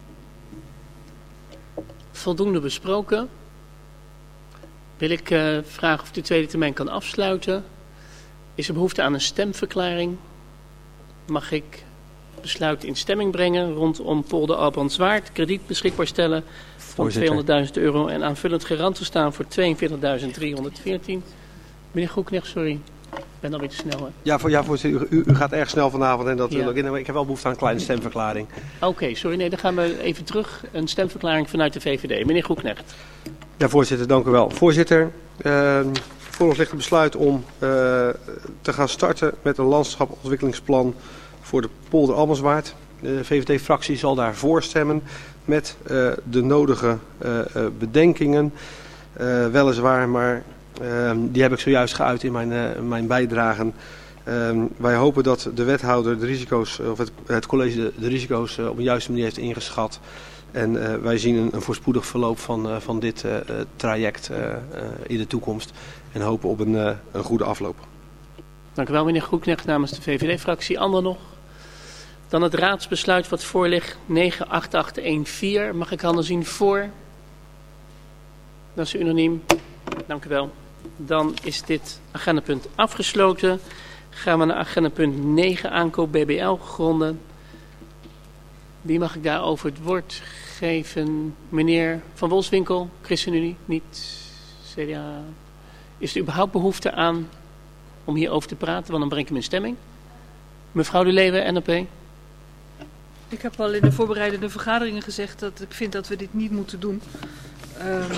Voldoende besproken. Wil ik uh, vragen of de tweede termijn kan afsluiten. Is er behoefte aan een stemverklaring? Mag ik besluit in stemming brengen rondom polder Albrandswaard. Krediet beschikbaar stellen van tweehonderdduizend euro en aanvullend garant te staan voor tweeënveertigduizend driehonderdveertien. Meneer Groeknecht, sorry. Ik ben alweer te snel. Hè? Ja, voor, ja voorzitter, u, u gaat erg snel vanavond en dat ja. wil ik in. Ik heb wel behoefte aan een kleine stemverklaring. Oké, okay, sorry. Nee, dan gaan we even terug. Een stemverklaring vanuit de V V D. Meneer Groeknecht. Ja, voorzitter, dank u wel. Voorzitter, uh, voor ons ligt het besluit om uh, te gaan starten met een landschapsontwikkelingsplan voor de polder Albrandswaard. De V V D-fractie zal daar voor stemmen met uh, de nodige uh, uh, bedenkingen. Uh, weliswaar, maar uh, die heb ik zojuist geuit in mijn, uh, mijn bijdragen. Uh, wij hopen dat de wethouder de risico's, of het, het college de, de risico's uh, op een juiste manier heeft ingeschat. En uh, wij zien een, een voorspoedig verloop van, uh, van dit uh, traject uh, uh, in de toekomst. En hopen op een, uh, een goede afloop. Dank u wel, meneer Groeknecht, namens de V V D-fractie. Anderen nog? Dan het raadsbesluit wat voor ligt, negen acht acht een vier. Mag ik handen zien voor? Dat is unaniem. Dank u wel. Dan is dit agendapunt afgesloten. Gaan we naar agendapunt negen, aankoop B B L-gronden. Wie mag ik daarover het woord geven? Meneer Van Wolfswinkel, ChristenUnie, niet C D A. Is er überhaupt behoefte aan om hierover te praten? Want dan breng ik hem in stemming. Mevrouw De Leeuwen, N L P. Ik heb al in de voorbereidende vergaderingen gezegd dat ik vind dat we dit niet moeten doen. Um,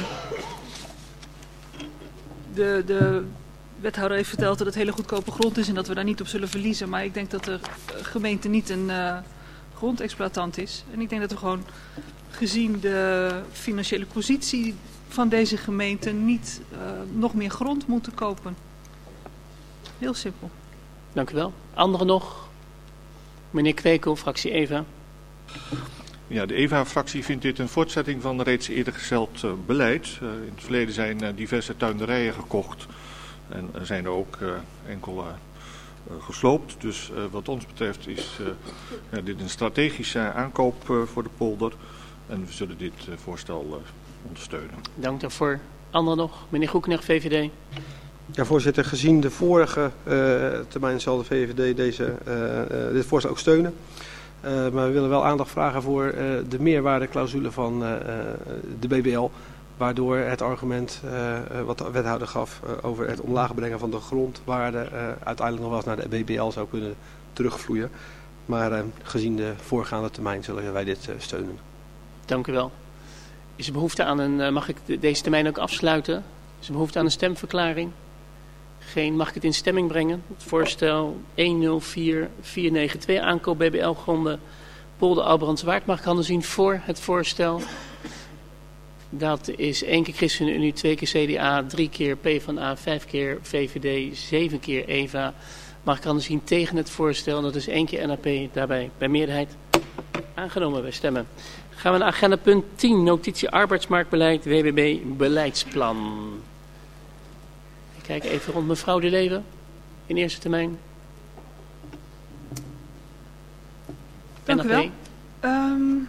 de, de wethouder heeft verteld dat het hele goedkope grond is en dat we daar niet op zullen verliezen. Maar ik denk dat de gemeente niet een uh, grondexploitant is. En ik denk dat we gewoon gezien de financiële positie van deze gemeente niet uh, nog meer grond moeten kopen. Heel simpel. Dank u wel. Anderen nog? Meneer Kwekel, fractie EVA. Ja, de EVA-fractie vindt dit een voortzetting van reeds eerder gesteld uh, beleid. Uh, in het verleden zijn uh, diverse tuinderijen gekocht en er zijn er ook uh, enkele uh, gesloopt. Dus uh, wat ons betreft is uh, ja, dit een strategische aankoop uh, voor de polder en we zullen dit uh, voorstel uh, ondersteunen. Dank daarvoor. Anderen nog? Meneer Groeknecht, V V D. Ja, voorzitter, gezien de vorige uh, termijn zal de V V D deze, uh, uh, dit voorstel ook steunen. Uh, maar we willen wel aandacht vragen voor uh, de meerwaardeclausule van uh, de B B L. Waardoor het argument uh, wat de wethouder gaf uh, over het omlaag brengen van de grondwaarde uh, uiteindelijk nog wel eens naar de B B L zou kunnen terugvloeien. Maar uh, gezien de voorgaande termijn zullen wij dit uh, steunen. Dank u wel. Is er behoefte aan een, uh, mag ik de, deze termijn ook afsluiten? Is er behoefte aan een stemverklaring? Geen. Mag ik het in stemming brengen? Het voorstel een nul vier vier negen twee, aankoop B B L-gronden Polder Albrandswaard. Mag ik handen zien voor het voorstel? Dat is één keer ChristenUnie, twee keer C D A, drie keer PvdA, vijf keer V V D, zeven keer E V A. Mag ik handen zien tegen het voorstel? Dat is één keer N A P, daarbij bij meerderheid aangenomen. Wij stemmen. Gaan we naar agenda punt tien, notitie arbeidsmarktbeleid, W B B beleidsplan. Ik kijk even rond mevrouw De Leeuwen, in eerste termijn. Dank u wel. Um,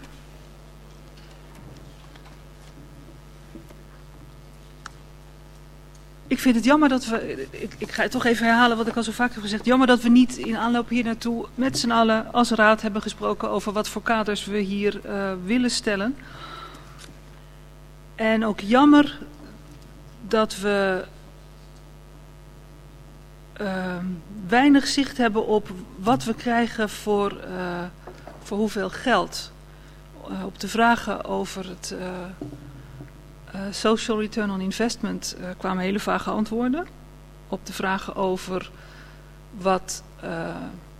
ik vind het jammer dat we, ik, ik ga het toch even herhalen wat ik al zo vaak heb gezegd. Jammer dat we niet in aanloop hier naartoe met z'n allen als raad hebben gesproken over wat voor kaders we hier uh, willen stellen. En ook jammer dat we uh, weinig zicht hebben op wat we krijgen voor, uh, voor hoeveel geld. Uh, op de vragen over het uh, uh, social return on investment uh, kwamen hele vage antwoorden. Op de vragen over wat... Uh,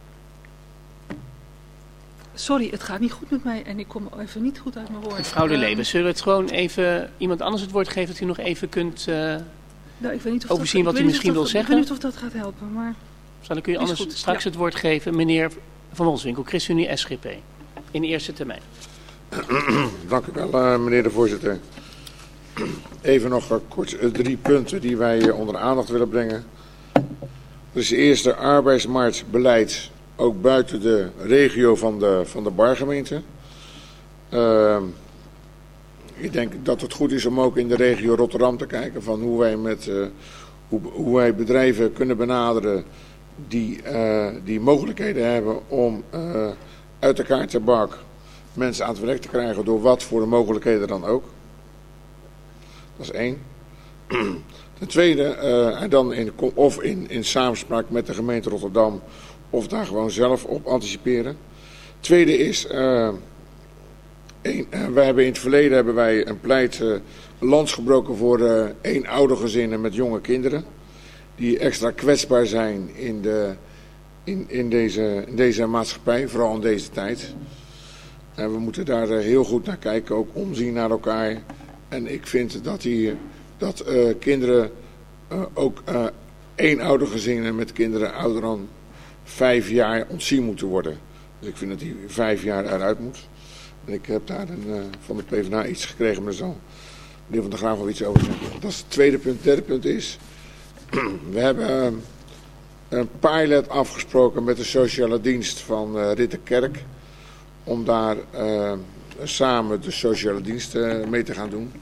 sorry, het gaat niet goed met mij en ik kom even niet goed uit mijn woord. Mevrouw De Leeuwen, zullen we het gewoon even iemand anders het woord geven dat u nog even kunt uh, nou, ik weet niet of overzien dat, wat u misschien wil dat, zeggen? Ik weet niet of dat gaat helpen, maar... Zal ik u anders goed, straks ja. het woord geven, meneer Van Wolfswinkel, ChristenUnie S G P, in de eerste termijn. Dank u wel, uh, meneer de voorzitter. Even nog uh, kort uh, drie punten die wij uh, onder de aandacht willen brengen. Dus de eerste, arbeidsmarktbeleid, ook buiten de regio van de, van de bargemeente. Uh, ik denk dat het goed is om ook in de regio Rotterdam te kijken van hoe wij, met, uh, hoe, hoe wij bedrijven kunnen benaderen die, uh, die mogelijkheden hebben om uh, uit de kaartenbak mensen aan het werk te krijgen door wat voor de mogelijkheden dan ook. Dat is één. Ten tweede, uh, en dan in, of in, in samenspraak met de gemeente Rotterdam of daar gewoon zelf op anticiperen. Tweede is, uh, een, uh, wij hebben in het verleden hebben wij een pleit uh, lans gebroken voor uh, eenoudergezinnen met jonge kinderen. Die extra kwetsbaar zijn in, de, in, in, deze, in deze maatschappij, vooral in deze tijd. En we moeten daar uh, heel goed naar kijken, ook omzien naar elkaar. En ik vind dat, die, dat uh, kinderen, uh, ook uh, eenoudergezinnen met kinderen ouder dan vijf jaar ontzien moeten worden. Dus ik vind dat die vijf jaar eruit moet. En ik heb daar een, uh, van de PvdA iets gekregen, maar zo. Meneer Van der Graaf wil iets over zeggen. Dat is het tweede punt. Het derde punt is, we hebben uh, een pilot afgesproken met de sociale dienst van uh, Ridderkerk. Om daar uh, samen de sociale dienst uh, mee te gaan doen.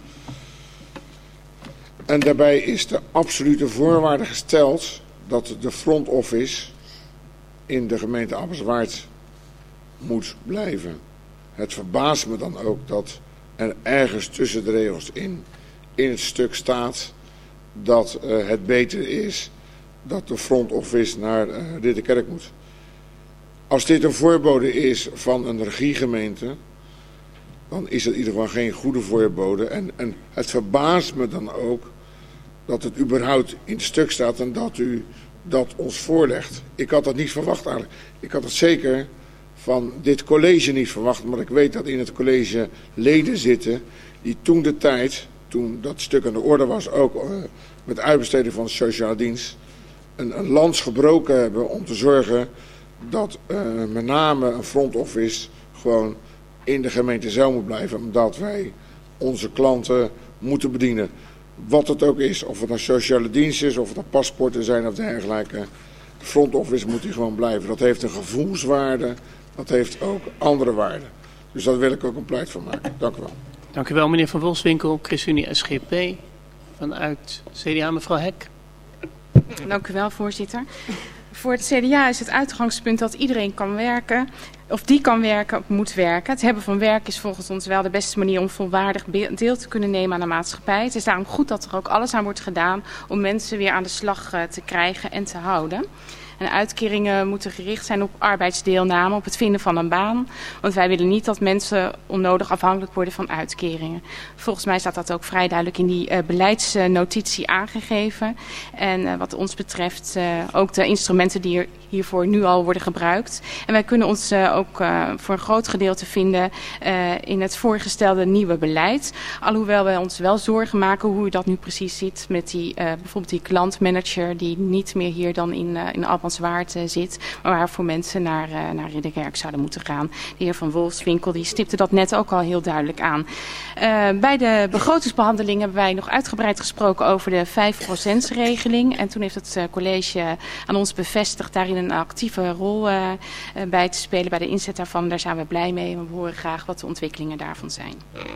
En daarbij is de absolute voorwaarde gesteld dat de front office in de gemeente Amersfoort moet blijven. Het verbaast me dan ook dat er ergens tussen de regels in, in het stuk staat dat uh, het beter is dat de front office naar uh, Ridderkerk moet. Als dit een voorbode is van een regiegemeente, dan is het in ieder geval geen goede voorbode. En, en het verbaast me dan ook dat het überhaupt in het stuk staat en dat u dat ons voorlegt. Ik had dat niet verwacht eigenlijk. Ik had het zeker van dit college niet verwacht, maar ik weet dat in het college leden zitten die toen de tijd, toen dat stuk aan de orde was, ook uh, met uitbesteding van de sociale dienst, een, een lans gebroken hebben om te zorgen dat uh, met name een front office gewoon in de gemeente zelf moet blijven, omdat wij onze klanten moeten bedienen. Wat het ook is, of het een sociale dienst is, of het een paspoorten zijn of dergelijke. De front office moet hier gewoon blijven. Dat heeft een gevoelswaarde, dat heeft ook andere waarden. Dus daar wil ik ook een pleit van maken. Dank u wel. Dank u wel, meneer Van Wolfswinkel, ChristenUnie S G P. Vanuit C D A, mevrouw Hek. Dank u wel, voorzitter. Voor het C D A is het uitgangspunt dat iedereen kan werken, of die kan werken, moet werken. Het hebben van werk is volgens ons wel de beste manier om volwaardig deel te kunnen nemen aan de maatschappij. Het is daarom goed dat er ook alles aan wordt gedaan om mensen weer aan de slag te krijgen en te houden. En uitkeringen moeten gericht zijn op arbeidsdeelname, op het vinden van een baan. Want wij willen niet dat mensen onnodig afhankelijk worden van uitkeringen. Volgens mij staat dat ook vrij duidelijk in die uh, beleidsnotitie aangegeven. En uh, wat ons betreft uh, ook de instrumenten die er hiervoor nu al worden gebruikt. En wij kunnen ons uh, ook uh, voor een groot gedeelte vinden uh, in het voorgestelde nieuwe beleid. Alhoewel wij ons wel zorgen maken hoe dat nu precies zit met die, uh, bijvoorbeeld die klantmanager die niet meer hier dan in, uh, in Albrandswaard uh, zit. Maar waarvoor mensen naar, uh, naar Ridderkerk zouden moeten gaan. De heer Van Wolfswinkel die stipte dat net ook al heel duidelijk aan. Uh, bij de begrotingsbehandeling hebben wij nog uitgebreid gesproken over de vijf procent regeling. En toen heeft het uh, college aan ons bevestigd daarin een actieve rol uh, uh, bij te spelen bij de inzet daarvan. Daar zijn we blij mee en we horen graag wat de ontwikkelingen daarvan zijn.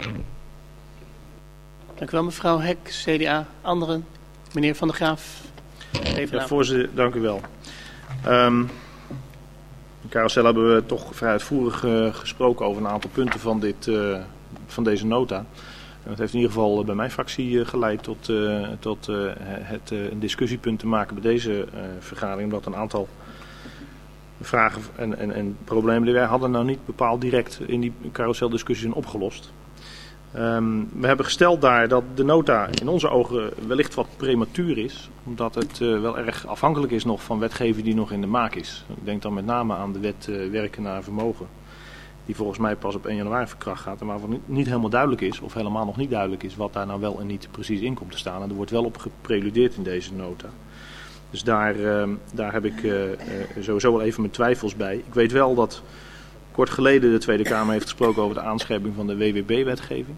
Dank u wel, mevrouw Hek, C D A. Anderen? Meneer Van der Graaf. Ja, voorzitter, dank u wel. Um, in Carousel hebben we toch vrij uitvoerig uh, gesproken over een aantal punten van, dit, uh, van deze nota. En dat heeft in ieder geval bij mijn fractie uh, geleid tot, uh, tot uh, het uh, een discussiepunt te maken bij deze uh, vergadering. Omdat een aantal vragen en, en, en problemen die wij hadden nou niet bepaald direct in die carouseldiscussie zijn opgelost. Um, we hebben gesteld daar dat de nota in onze ogen wellicht wat prematuur is. Omdat het uh, wel erg afhankelijk is nog van wetgeving die nog in de maak is. Ik denk dan met name aan de wet uh, werken naar vermogen. Die volgens mij pas op één januari van kracht gaat. En waarvan niet, niet helemaal duidelijk is, of helemaal nog niet duidelijk is, wat daar nou wel en niet precies in komt te staan. En er wordt wel op gepreludeerd in deze nota. Dus daar, uh, daar heb ik uh, uh, sowieso wel even mijn twijfels bij. Ik weet wel dat kort geleden de Tweede Kamer heeft gesproken over de aanscherping van de W W B-wetgeving.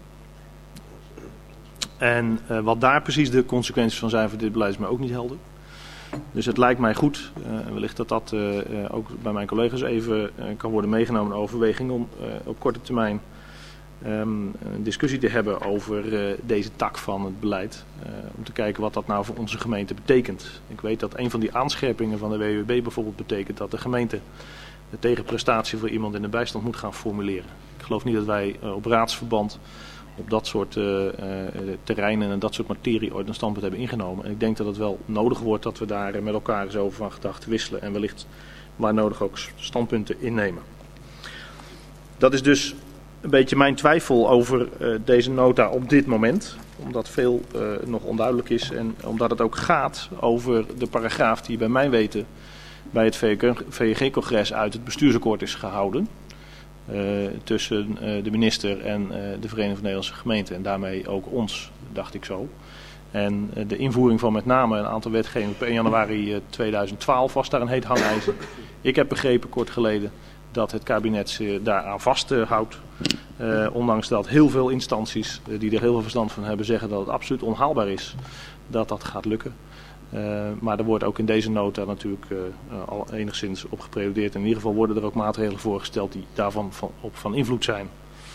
En uh, wat daar precies de consequenties van zijn voor dit beleid is mij ook niet helder. Dus het lijkt mij goed, uh, wellicht dat dat uh, uh, ook bij mijn collega's even uh, kan worden meegenomen in overweging om uh, op korte termijn um, een discussie te hebben over uh, deze tak van het beleid. Uh, om te kijken wat dat nou voor onze gemeente betekent. Ik weet dat een van die aanscherpingen van de W W B bijvoorbeeld betekent dat de gemeente de tegenprestatie voor iemand in de bijstand moet gaan formuleren. Ik geloof niet dat wij uh, op raadsverband op dat soort uh, uh, terreinen en dat soort materie ooit een standpunt hebben ingenomen. En ik denk dat het wel nodig wordt dat we daar uh, met elkaar eens over van gedachten wisselen en wellicht waar nodig ook standpunten innemen. Dat is dus een beetje mijn twijfel over uh, deze nota op dit moment. Omdat veel uh, nog onduidelijk is en omdat het ook gaat over de paragraaf die bij mijn weten bij het V J G-congres uit het bestuursakkoord is gehouden. Uh, tussen uh, de minister en uh, de Vereniging van Nederlandse Gemeenten en daarmee ook ons, dacht ik zo. En uh, de invoering van met name een aantal wetgevingen op één januari tweeduizend twaalf was daar een heet hangijzer. Ik heb begrepen kort geleden dat het kabinet uh, daaraan vasthoudt. Uh, ondanks dat heel veel instanties uh, die er heel veel verstand van hebben zeggen dat het absoluut onhaalbaar is dat dat gaat lukken. Uh, maar er wordt ook in deze nota natuurlijk uh, al enigszins op gepreludeerd. En in ieder geval worden er ook maatregelen voorgesteld die daarvan van, op van invloed zijn.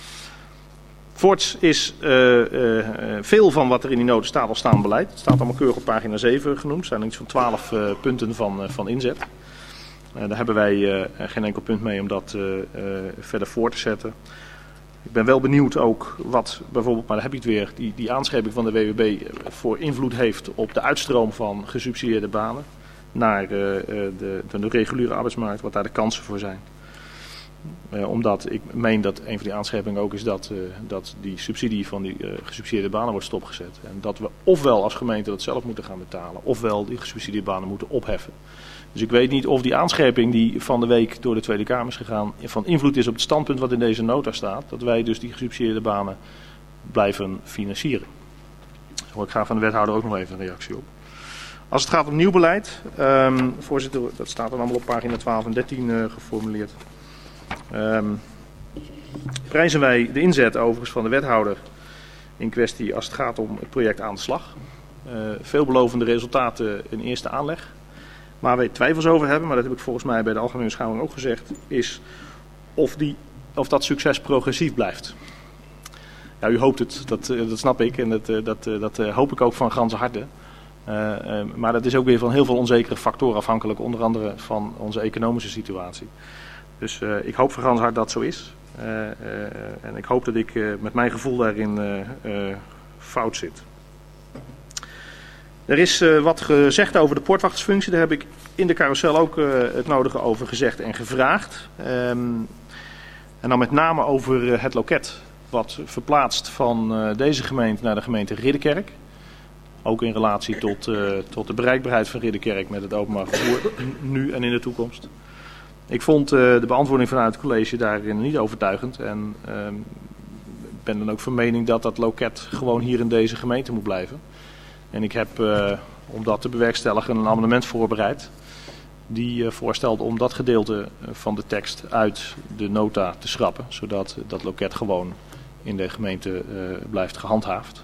Voorts is uh, uh, veel van wat er in die nota staat al staand beleid. Het staat allemaal keurig op pagina zeven genoemd. Er zijn iets van twaalf uh, punten van, uh, van inzet. Uh, daar hebben wij uh, geen enkel punt mee om dat uh, uh, verder voor te zetten. Ik ben wel benieuwd ook wat bijvoorbeeld, maar daar heb je het weer, die, die aanscherping van de W W B voor invloed heeft op de uitstroom van gesubsidieerde banen naar uh, de, de reguliere arbeidsmarkt, wat daar de kansen voor zijn. Uh, omdat ik meen dat een van die aanscherpingen ook is dat, uh, dat die subsidie van die uh, gesubsidieerde banen wordt stopgezet. En dat we ofwel als gemeente dat zelf moeten gaan betalen, ofwel die gesubsidieerde banen moeten opheffen. Dus ik weet niet of die aanscherping die van de week door de Tweede Kamer is gegaan van invloed is op het standpunt wat in deze nota staat. Dat wij dus die gesubsidieerde banen blijven financieren. Daar hoor ik graag van de wethouder ook nog even een reactie op. Als het gaat om nieuw beleid, um, voorzitter, dat staat dan allemaal op pagina twaalf en dertien uh, geformuleerd. Um, prijzen wij de inzet overigens van de wethouder in kwestie als het gaat om het project Aan de Slag. Uh, veelbelovende resultaten in eerste aanleg. Waar wij twijfels over hebben, maar dat heb ik volgens mij bij de algemene beschouwing ook gezegd, is of, die, of dat succes progressief blijft. Ja, u hoopt het, dat, dat snap ik en dat, dat, dat hoop ik ook van ganse harte. Uh, uh, maar dat is ook weer van heel veel onzekere factoren afhankelijk, onder andere van onze economische situatie. Dus uh, ik hoop van ganse harte dat zo is. Uh, uh, en ik hoop dat ik uh, met mijn gevoel daarin uh, uh, fout zit. Er is uh, wat gezegd over de poortwachtersfunctie. Daar heb ik in de carousel ook uh, het nodige over gezegd en gevraagd. Um, en dan met name over uh, het loket. Wat verplaatst van uh, deze gemeente naar de gemeente Ridderkerk. Ook in relatie tot, uh, tot de bereikbaarheid van Ridderkerk met het openbaar vervoer. Nu en in de toekomst. Ik vond uh, de beantwoording vanuit het college daarin niet overtuigend. En uh, ben dan ook van mening dat dat loket gewoon hier in deze gemeente moet blijven. En ik heb, uh, om dat te bewerkstelligen, een amendement voorbereid. Die uh, voorstelt om dat gedeelte van de tekst uit de nota te schrappen. Zodat dat loket gewoon in de gemeente uh, blijft gehandhaafd.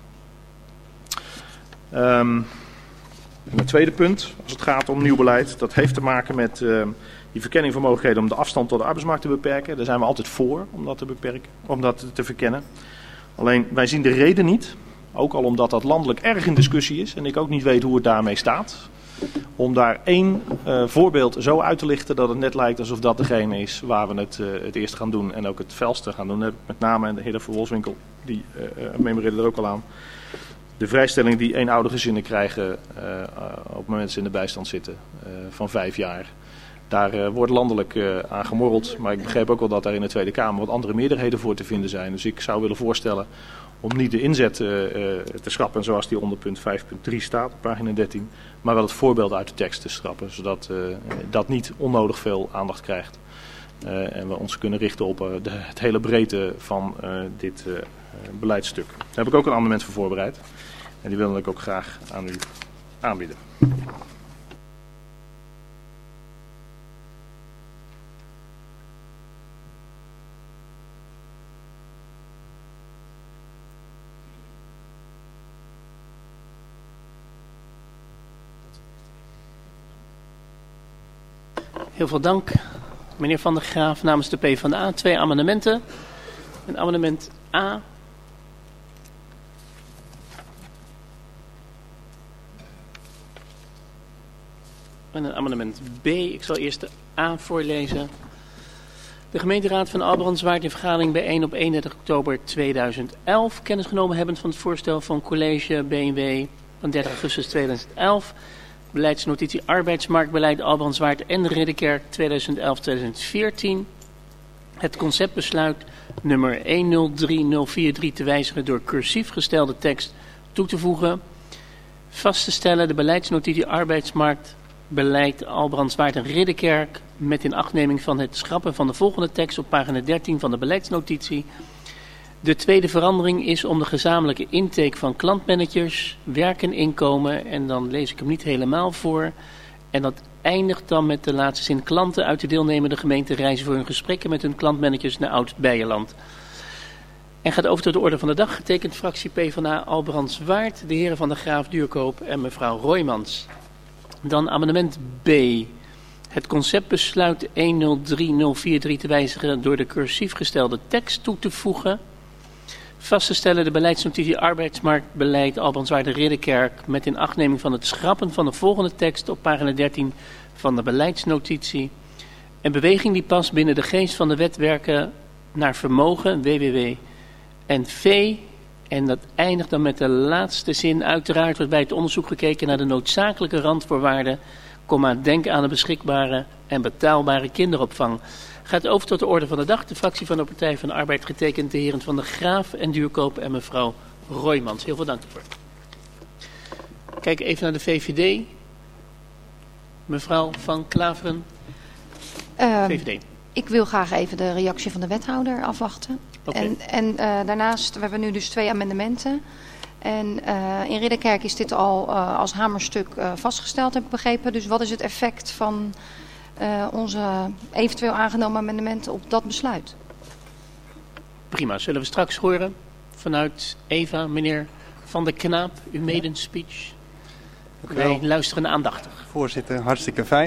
Um, en het tweede punt, als het gaat om nieuw beleid, dat heeft te maken met uh, die verkenning van mogelijkheden om de afstand tot de arbeidsmarkt te beperken. Daar zijn we altijd voor om dat te beperken, om dat te verkennen. Alleen wij zien de reden niet, ook al omdat dat landelijk erg in discussie is en ik ook niet weet hoe het daarmee staat. Om daar één uh, voorbeeld zo uit te lichten dat het net lijkt alsof dat degene is waar we het, uh, het eerst gaan doen en ook het felste gaan doen. Met name de heer Van Wolfswinkel, die uh, memoreerde er ook al aan. De vrijstelling die eenoudergezinnen krijgen uh, op het moment dat ze in de bijstand zitten uh, van vijf jaar. Daar uh, wordt landelijk uh, aan gemorreld, maar ik begreep ook wel dat daar in de Tweede Kamer wat andere meerderheden voor te vinden zijn. Dus ik zou willen voorstellen om niet de inzet uh, uh, te schrappen zoals die onder punt vijf punt drie staat op pagina dertien. Maar wel het voorbeeld uit de tekst te schrappen, zodat uh, dat niet onnodig veel aandacht krijgt. Uh, en we ons kunnen richten op uh, de, het hele breedte van uh, dit uh, beleidstuk. Daar heb ik ook een amendement voor voorbereid. En die wil ik ook graag aan u aanbieden. Heel veel dank, meneer Van der Graaf, namens de PvdA. Twee amendementen. Een amendement A. En een amendement B. Ik zal eerst de A voorlezen. De gemeenteraad van Albrandswaard in vergadering bijeen op eenendertig oktober tweeduizend elf. Kennis genomen hebben van het voorstel van college B N W van dertig augustus tweeduizend elf. Beleidsnotitie arbeidsmarktbeleid Albrandswaard en Ridderkerk tweeduizend elf tot tweeduizend veertien. Het conceptbesluit nummer een nul drie nul vier drie te wijzigen door cursief gestelde tekst toe te voegen. Vast te stellen de beleidsnotitie arbeidsmarktbeleid Albrandswaard en Ridderkerk met inachtneming van het schrappen van de volgende tekst op pagina dertien van de beleidsnotitie. De tweede verandering is om de gezamenlijke intake van klantmanagers, werk en inkomen, en dan lees ik hem niet helemaal voor. En dat eindigt dan met de laatste zin: klanten uit de deelnemende gemeente reizen voor hun gesprekken met hun klantmanagers naar Oud-Beijerland. En gaat over tot de orde van de dag, getekend fractie PvdA Albrandswaard, de heren Van der Graaf, Duurkoop en mevrouw Roijmans. Dan amendement B. Het conceptbesluit een nul drie nul vier drie te wijzigen door de cursief gestelde tekst toe te voegen. Vast te stellen de beleidsnotitie arbeidsmarktbeleid Albrandswaard en Ridderkerk met inachtneming van het schrappen van de volgende tekst op pagina dertien van de beleidsnotitie. Een beweging die past binnen de geest van de wet werken naar vermogen, W W W en V. En dat eindigt dan met de laatste zin. Uiteraard wordt bij het onderzoek gekeken naar de noodzakelijke randvoorwaarden, comma, denk aan de beschikbare en betaalbare kinderopvang. Gaat over tot de orde van de dag. De fractie van de Partij van de Arbeid, getekend de heren Van der Graaf en Duurkoop en mevrouw Roijmans. Heel veel dank ervoor. Kijk even naar de V V D. Mevrouw Van Klaveren, Uh, V V D. Ik wil graag even de reactie van de wethouder afwachten. Okay. En, en uh, daarnaast, we hebben nu dus twee amendementen. En uh, in Ridderkerk is dit al uh, als hamerstuk uh, vastgesteld, heb ik begrepen. Dus wat is het effect van uh, onze eventueel aangenomen amendementen op dat besluit? Prima, zullen we straks horen vanuit Eva, meneer Van der Knaap, uw maiden speech. Wij luisteren aandachtig. Voorzitter, hartstikke fijn.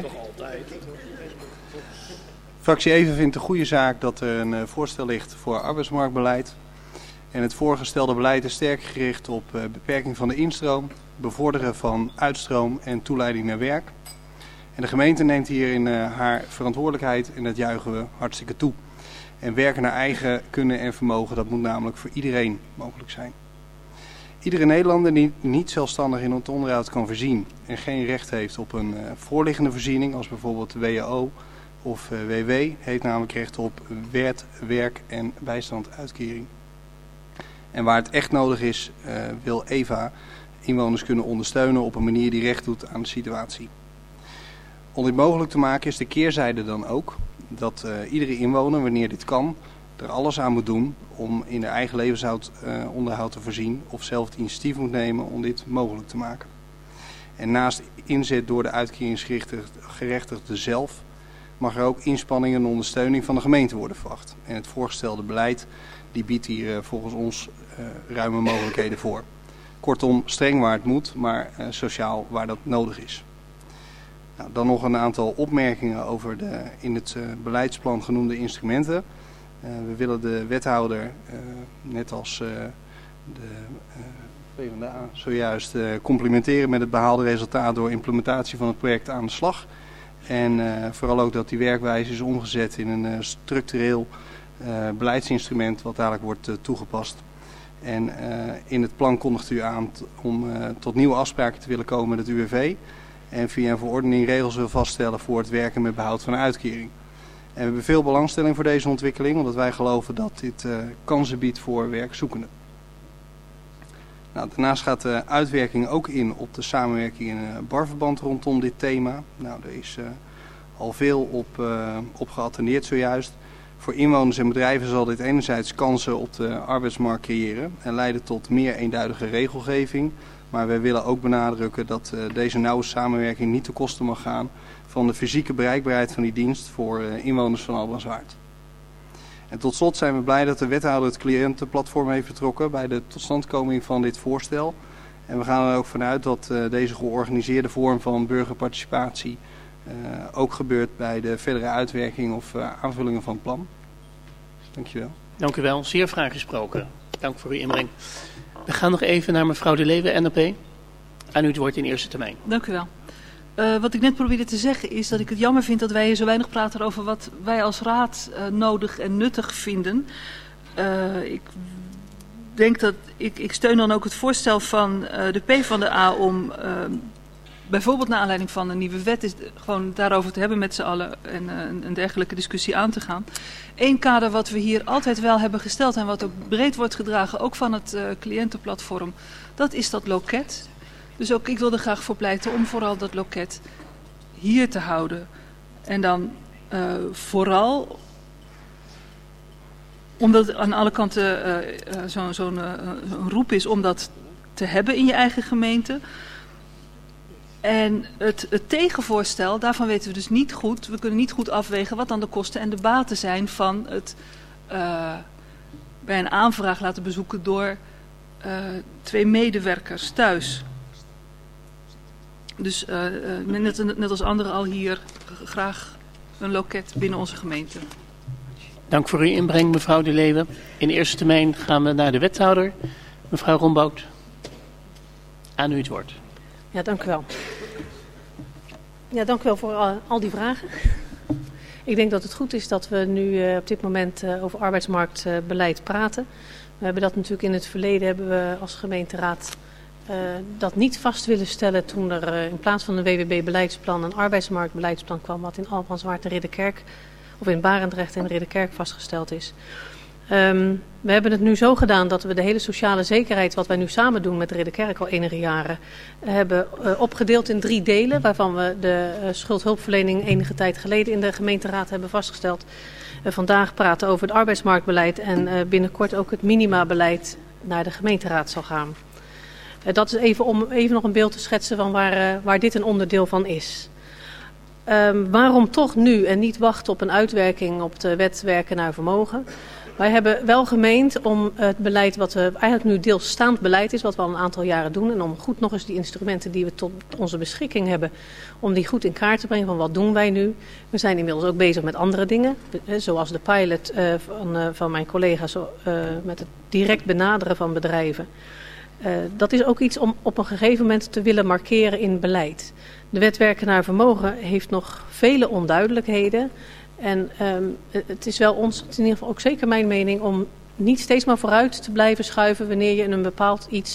Fractie Even vindt een goede zaak dat er een uh, voorstel ligt voor arbeidsmarktbeleid. En het voorgestelde beleid is sterk gericht op uh, beperking van de instroom, bevorderen van uitstroom en toeleiding naar werk. En de gemeente neemt hierin uh, haar verantwoordelijkheid en dat juichen we hartstikke toe. En werken naar eigen kunnen en vermogen, dat moet namelijk voor iedereen mogelijk zijn. Iedere Nederlander die niet zelfstandig in het onderhoud kan voorzien en geen recht heeft op een uh, voorliggende voorziening, als bijvoorbeeld de W A O of uh, W W, heeft namelijk recht op wet, werk en bijstandsuitkering. En waar het echt nodig is, uh, wil Eva inwoners kunnen ondersteunen op een manier die recht doet aan de situatie. Om dit mogelijk te maken is de keerzijde dan ook dat uh, iedere inwoner, wanneer dit kan, er alles aan moet doen om in de eigen levensonderhoud te voorzien of zelf het initiatief moet nemen om dit mogelijk te maken. En naast inzet door de uitkeringsgerechtigde zelf mag er ook inspanning en ondersteuning van de gemeente worden verwacht. En het voorgestelde beleid die biedt hier uh, volgens ons uh, ruime mogelijkheden voor. Kortom, streng waar het moet, maar uh, sociaal waar dat nodig is. Nou, dan nog een aantal opmerkingen over de in het uh, beleidsplan genoemde instrumenten. Uh, we willen de wethouder, uh, net als uh, de uh, PvdA zojuist, uh, complimenteren met het behaalde resultaat door implementatie van het project aan de slag. En uh, vooral ook dat die werkwijze is omgezet in een uh, structureel uh, beleidsinstrument wat dadelijk wordt uh, toegepast. En uh, in het plan kondigt u aan t- om uh, tot nieuwe afspraken te willen komen met het U W V. En via een verordening regels wil vaststellen voor het werken met behoud van een uitkering. En we hebben veel belangstelling voor deze ontwikkeling, omdat wij geloven dat dit uh, kansen biedt voor werkzoekenden. Nou, daarnaast gaat de uitwerking ook in op de samenwerking in uh, barverband rondom dit thema. Nou, er is uh, al veel op, uh, op geattendeerd zojuist. Voor inwoners en bedrijven zal dit enerzijds kansen op de arbeidsmarkt creëren en leiden tot meer eenduidige regelgeving. Maar wij willen ook benadrukken dat uh, deze nauwe samenwerking niet ten koste mag gaan van de fysieke bereikbaarheid van die dienst voor uh, inwoners van Albrandswaard. En tot slot zijn we blij dat de wethouder het cliëntenplatform heeft betrokken bij de totstandkoming van dit voorstel. En we gaan er ook vanuit dat uh, deze georganiseerde vorm van burgerparticipatie uh, ook gebeurt bij de verdere uitwerking of uh, aanvullingen van het plan. Dankjewel. Dank u wel. Zeer vraag gesproken. Dank voor uw inbreng. We gaan nog even naar mevrouw De Leeuwen, N L P. Aan u het woord in eerste termijn. Dank u wel. Uh, wat ik net probeerde te zeggen is dat ik het jammer vind dat wij hier zo weinig praten over wat wij als raad uh, nodig en nuttig vinden. Uh, ik denk dat ik, ik steun dan ook het voorstel van uh, de PvdA om uh, bijvoorbeeld naar aanleiding van een nieuwe wet is gewoon daarover te hebben met z'n allen en uh, een dergelijke discussie aan te gaan. Eén kader wat we hier altijd wel hebben gesteld en wat ook breed wordt gedragen, ook van het uh, cliëntenplatform, dat is dat loket. Dus ook ik wil er graag voor pleiten om vooral dat loket hier te houden. En dan uh, vooral omdat aan alle kanten uh, uh, zo'n zo'n uh, een roep is om dat te hebben in je eigen gemeente. En het, het tegenvoorstel, daarvan weten we dus niet goed. We kunnen niet goed afwegen wat dan de kosten en de baten zijn van het uh, bij een aanvraag laten bezoeken door uh, twee medewerkers thuis. Dus uh, uh, net, net als anderen al hier graag een loket binnen onze gemeente. Dank voor uw inbreng, mevrouw De Leeuwen. In eerste termijn gaan we naar de wethouder. Mevrouw Rombout, aan u het woord. Ja, dank u wel. Ja, dank u wel voor al, al die vragen. Ik denk dat het goed is dat we nu uh, op dit moment uh, over arbeidsmarktbeleid uh, praten. We hebben dat natuurlijk in het verleden hebben we als gemeenteraad uh, dat niet vast willen stellen toen er uh, in plaats van een W W B-beleidsplan een arbeidsmarktbeleidsplan kwam wat in Albrandswaard en Ridderkerk of in Barendrecht en Ridderkerk vastgesteld is. Um, we hebben het nu zo gedaan dat we de hele sociale zekerheid, wat wij nu samen doen met Ridderkerk al enige jaren, hebben uh, opgedeeld in drie delen, waarvan we de uh, schuldhulpverlening enige tijd geleden in de gemeenteraad hebben vastgesteld. Uh, vandaag praten over het arbeidsmarktbeleid en uh, binnenkort ook het minimabeleid naar de gemeenteraad zal gaan. Uh, dat is even om even nog een beeld te schetsen van waar, uh, waar dit een onderdeel van is. Um, waarom toch nu en niet wachten op een uitwerking op de wet werken naar vermogen? Wij hebben wel gemeend om het beleid wat we eigenlijk nu deels staand beleid is, wat we al een aantal jaren doen. En om goed nog eens die instrumenten die we tot onze beschikking hebben, om die goed in kaart te brengen van wat doen wij nu. We zijn inmiddels ook bezig met andere dingen, zoals de pilot uh, van, uh, van mijn collega's uh, met het direct benaderen van bedrijven. Uh, dat is ook iets om op een gegeven moment te willen markeren in beleid. De wet werken naar vermogen heeft nog vele onduidelijkheden. En um, het is wel ons, het is in ieder geval ook zeker mijn mening, om niet steeds maar vooruit te blijven schuiven wanneer je een bepaald iets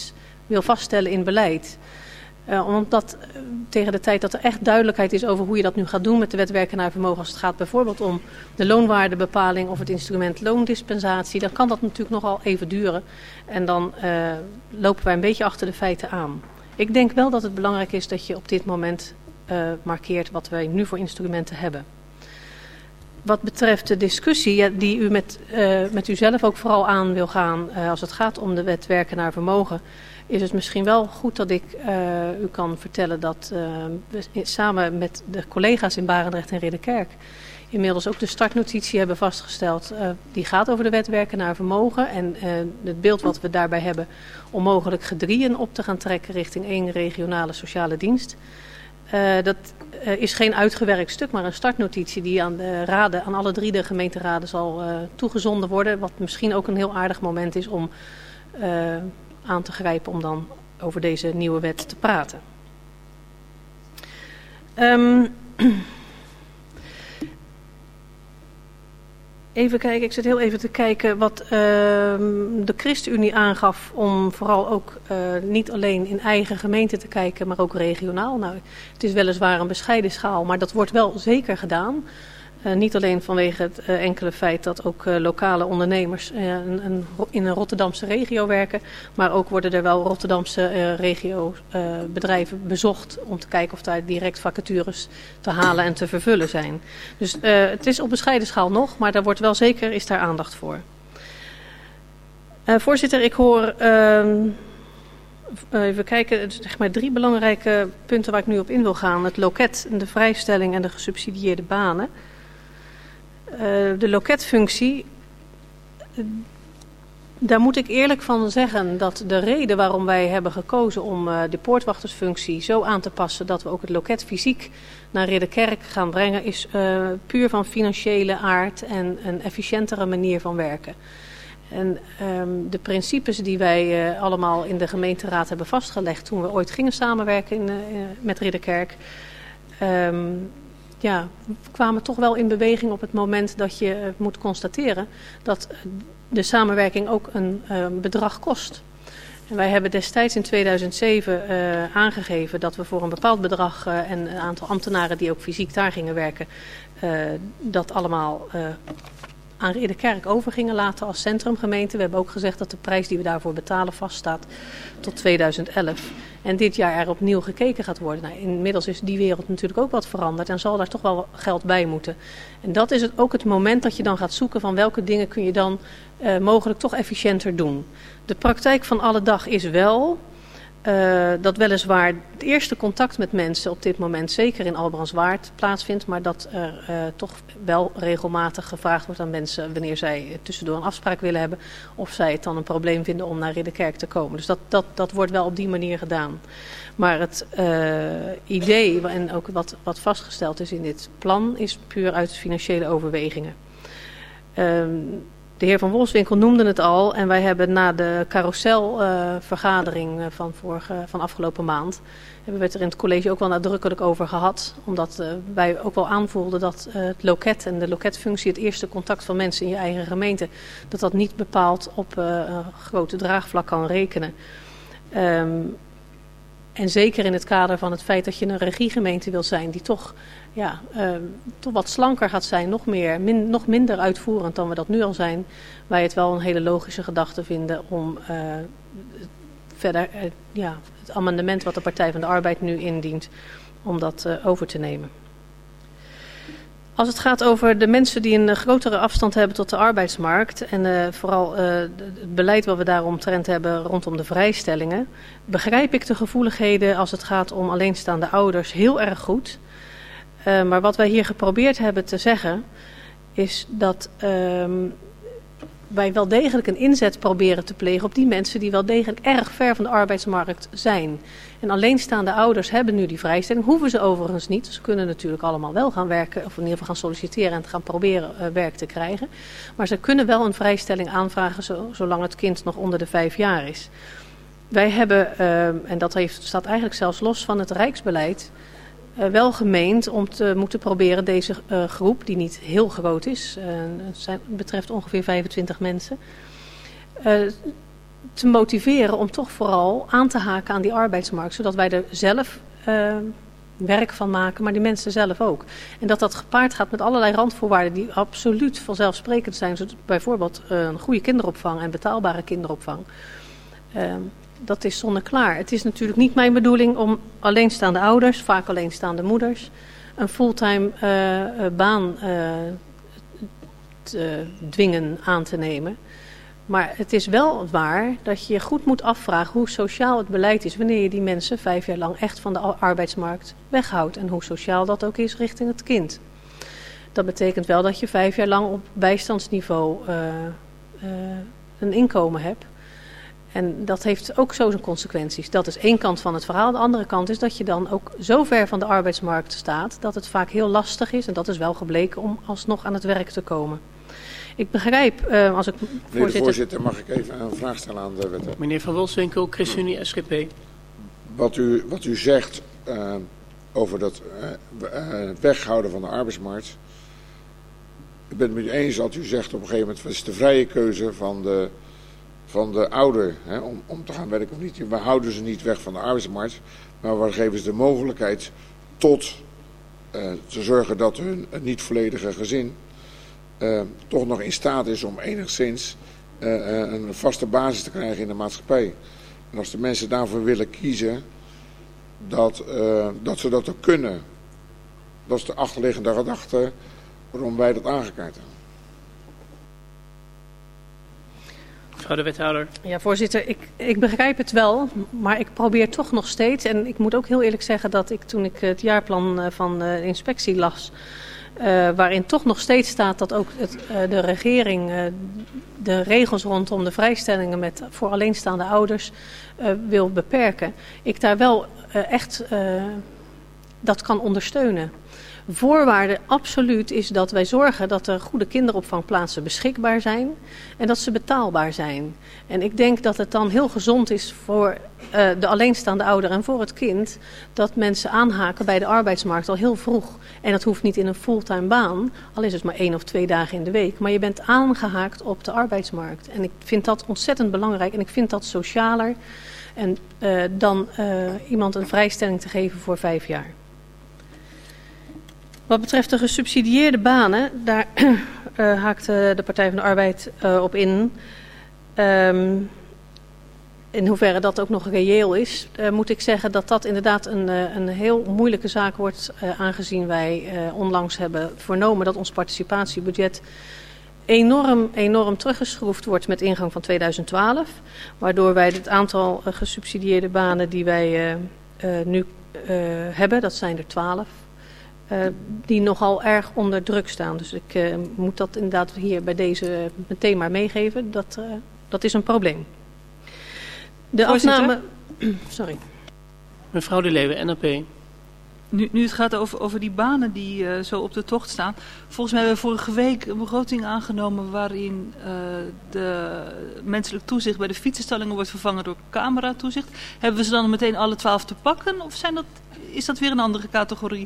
wil vaststellen in beleid. Uh, omdat uh, tegen de tijd dat er echt duidelijkheid is over hoe je dat nu gaat doen met de wet werken naar vermogen, als het gaat bijvoorbeeld om de loonwaardebepaling of het instrument loondispensatie, dan kan dat natuurlijk nogal even duren. En dan uh, lopen wij een beetje achter de feiten aan. Ik denk wel dat het belangrijk is dat je op dit moment uh, markeert wat wij nu voor instrumenten hebben. Wat betreft de discussie ja, die u met, uh, met u zelf ook vooral aan wil gaan uh, als het gaat om de wet werken naar vermogen, is het misschien wel goed dat ik uh, u kan vertellen dat uh, we samen met de collega's in Barendrecht en Ridderkerk inmiddels ook de startnotitie hebben vastgesteld. Uh, die gaat over de wet werken naar vermogen en uh, het beeld wat we daarbij hebben om mogelijk gedrieën op te gaan trekken richting één regionale sociale dienst. Uh, dat uh, is geen uitgewerkt stuk, maar een startnotitie die aan de raden, aan alle drie de gemeenteraden zal uh, toegezonden worden. Wat misschien ook een heel aardig moment is om uh, aan te grijpen om dan over deze nieuwe wet te praten. Um, Even kijken, ik zit heel even te kijken wat uh, de ChristenUnie aangaf om vooral ook uh, niet alleen in eigen gemeente te kijken, maar ook regionaal. Nou, het is weliswaar een bescheiden schaal, maar dat wordt wel zeker gedaan. Uh, niet alleen vanwege het uh, enkele feit dat ook uh, lokale ondernemers uh, een, een, in een Rotterdamse regio werken, maar ook worden er wel Rotterdamse uh, regio uh, bedrijven bezocht om te kijken of daar direct vacatures te halen en te vervullen zijn. Dus uh, het is op bescheiden schaal nog, maar daar wordt wel zeker is daar aandacht voor. Uh, voorzitter, ik hoor uh, even kijken, zeg maar drie belangrijke punten waar ik nu op in wil gaan: het loket, de vrijstelling en de gesubsidieerde banen. Uh, de loketfunctie, uh, daar moet ik eerlijk van zeggen dat de reden waarom wij hebben gekozen om uh, de poortwachtersfunctie zo aan te passen dat we ook het loket fysiek naar Ridderkerk gaan brengen, is uh, puur van financiële aard en een efficiëntere manier van werken. En um, de principes die wij uh, allemaal in de gemeenteraad hebben vastgelegd toen we ooit gingen samenwerken in, uh, met Ridderkerk, um, ja, kwamen toch wel in beweging op het moment dat je uh, moet constateren dat de samenwerking ook een uh, bedrag kost. En wij hebben destijds in tweeduizend zeven uh, aangegeven dat we voor een bepaald bedrag uh, en een aantal ambtenaren die ook fysiek daar gingen werken, uh, dat allemaal uh, aan Ridderkerk over gingen laten als centrumgemeente. We hebben ook gezegd dat de prijs die we daarvoor betalen vaststaat tot tweeduizend elf. En dit jaar er opnieuw gekeken gaat worden. Nou, inmiddels is die wereld natuurlijk ook wat veranderd en zal daar toch wel geld bij moeten. En dat is het, ook het moment dat je dan gaat zoeken van welke dingen kun je dan uh, mogelijk toch efficiënter doen. De praktijk van alle dag is wel uh, dat weliswaar het eerste contact met mensen op dit moment zeker in Albrandswaard plaatsvindt, maar dat er uh, toch wel regelmatig gevraagd wordt aan mensen wanneer zij tussendoor een afspraak willen hebben of zij het dan een probleem vinden om naar Ridderkerk te komen. Dus dat, dat, dat wordt wel op die manier gedaan. Maar het uh, idee en ook wat, wat vastgesteld is in dit plan is puur uit financiële overwegingen. Um, De heer Van Wolfswinkel noemde het al en wij hebben na de carouselvergadering uh, van, vorige, van afgelopen maand, hebben we het er in het college ook wel nadrukkelijk over gehad. Omdat uh, wij ook wel aanvoelden dat uh, het loket en de loketfunctie, het eerste contact van mensen in je eigen gemeente, dat dat niet bepaald op uh, een grote draagvlak kan rekenen. Um, en zeker in het kader van het feit dat je een regiegemeente wil zijn die toch, ja, uh, toch wat slanker gaat zijn, nog, meer, min, nog minder uitvoerend dan we dat nu al zijn, wij het wel een hele logische gedachte vinden om uh, verder uh, ja, het amendement wat de Partij van de Arbeid nu indient, om dat uh, over te nemen. Als het gaat over de mensen die een grotere afstand hebben tot de arbeidsmarkt en uh, vooral uh, het beleid wat we daaromtrent hebben rondom de vrijstellingen, begrijp ik de gevoeligheden als het gaat om alleenstaande ouders heel erg goed. Uh, maar wat wij hier geprobeerd hebben te zeggen is dat uh, wij wel degelijk een inzet proberen te plegen op die mensen die wel degelijk erg ver van de arbeidsmarkt zijn. En alleenstaande ouders hebben nu die vrijstelling, hoeven ze overigens niet. Ze kunnen natuurlijk allemaal wel gaan werken, of in ieder geval gaan solliciteren en gaan proberen uh, werk te krijgen. Maar ze kunnen wel een vrijstelling aanvragen zo, zolang het kind nog onder de vijf jaar is. Wij hebben, uh, en dat heeft, staat eigenlijk zelfs los van het Rijksbeleid, Uh, wel gemeend om te moeten proberen deze uh, groep, die niet heel groot is, uh, het zijn, betreft ongeveer vijfentwintig mensen, uh, te motiveren om toch vooral aan te haken aan die arbeidsmarkt. Zodat wij er zelf uh, werk van maken, maar die mensen zelf ook. En dat dat gepaard gaat met allerlei randvoorwaarden die absoluut vanzelfsprekend zijn. Zoals bijvoorbeeld uh, een goede kinderopvang en betaalbare kinderopvang. Uh, dat is zonneklaar. Het is natuurlijk niet mijn bedoeling om alleenstaande ouders, vaak alleenstaande moeders, een fulltime uh, uh, baan uh, te dwingen aan te nemen. Maar het is wel waar dat je je goed moet afvragen hoe sociaal het beleid is wanneer je die mensen vijf jaar lang echt van de arbeidsmarkt weghoudt. En hoe sociaal dat ook is richting het kind. Dat betekent wel dat je vijf jaar lang op bijstandsniveau uh, uh, een inkomen hebt. En dat heeft ook zo zijn consequenties. Dat is één kant van het verhaal. De andere kant is dat je dan ook zo ver van de arbeidsmarkt staat dat het vaak heel lastig is, en dat is wel gebleken, om alsnog aan het werk te komen. Ik begrijp, uh, als ik voorzitter... Meneer de voorzitter, mag ik even een vraag stellen aan de wethouder? Meneer Van Wolfswinkel, ChristenUnie S G P. Wat u, wat u zegt uh, over dat uh, uh, weghouden van de arbeidsmarkt. Ik ben het met u eens dat u zegt op een gegeven moment, het is de vrije keuze van de, van de ouder, hè, om, om te gaan werken of niet. We houden ze niet weg van de arbeidsmarkt, maar we geven ze de mogelijkheid tot uh, te zorgen dat hun niet volledige gezin Uh, toch nog in staat is om enigszins uh, uh, een vaste basis te krijgen in de maatschappij. En als de mensen daarvoor willen kiezen, dat, uh, dat ze dat ook kunnen. Dat is de achterliggende gedachte waarom wij dat aangekaart hebben. Mevrouw de wethouder. Ja, voorzitter, ik, ik begrijp het wel, maar ik probeer toch nog steeds, en ik moet ook heel eerlijk zeggen dat ik toen ik het jaarplan van de inspectie las, Uh, waarin toch nog steeds staat dat ook het, uh, de regering uh, de regels rondom de vrijstellingen met, voor alleenstaande ouders uh, wil beperken. Ik daar wel uh, echt uh, dat kan ondersteunen. Voorwaarde absoluut is dat wij zorgen dat er goede kinderopvangplaatsen beschikbaar zijn en dat ze betaalbaar zijn. En ik denk dat het dan heel gezond is voor uh, de alleenstaande ouder en voor het kind dat mensen aanhaken bij de arbeidsmarkt al heel vroeg. En dat hoeft niet in een fulltime baan, al is het maar één of twee dagen in de week. Maar je bent aangehaakt op de arbeidsmarkt. En ik vind dat ontzettend belangrijk en ik vind dat socialer en, uh, dan uh, iemand een vrijstelling te geven voor vijf jaar. Wat betreft de gesubsidieerde banen, daar uh, haakte de Partij van de Arbeid uh, op in. Um, in hoeverre dat ook nog reëel is, uh, moet ik zeggen dat dat inderdaad een, uh, een heel moeilijke zaak wordt, uh, aangezien wij uh, onlangs hebben vernomen dat ons participatiebudget enorm, enorm teruggeschroefd wordt met ingang van tweeduizend twaalf. Waardoor wij het aantal uh, gesubsidieerde banen die wij uh, uh, nu uh, hebben, dat zijn er twaalf. Uh, die nogal erg onder druk staan. Dus ik uh, moet dat inderdaad hier bij deze meteen maar meegeven. Dat, uh, dat is een probleem. De afname... Sorry. Mevrouw De Leeuwen, N L P. Nu, nu het gaat over, over die banen die uh, zo op de tocht staan. Volgens mij hebben we vorige week een begroting aangenomen waarin uh, de menselijk toezicht bij de fietsenstallingen wordt vervangen door cameratoezicht. Hebben we ze dan meteen alle twaalf te pakken of zijn dat, is dat weer een andere categorie?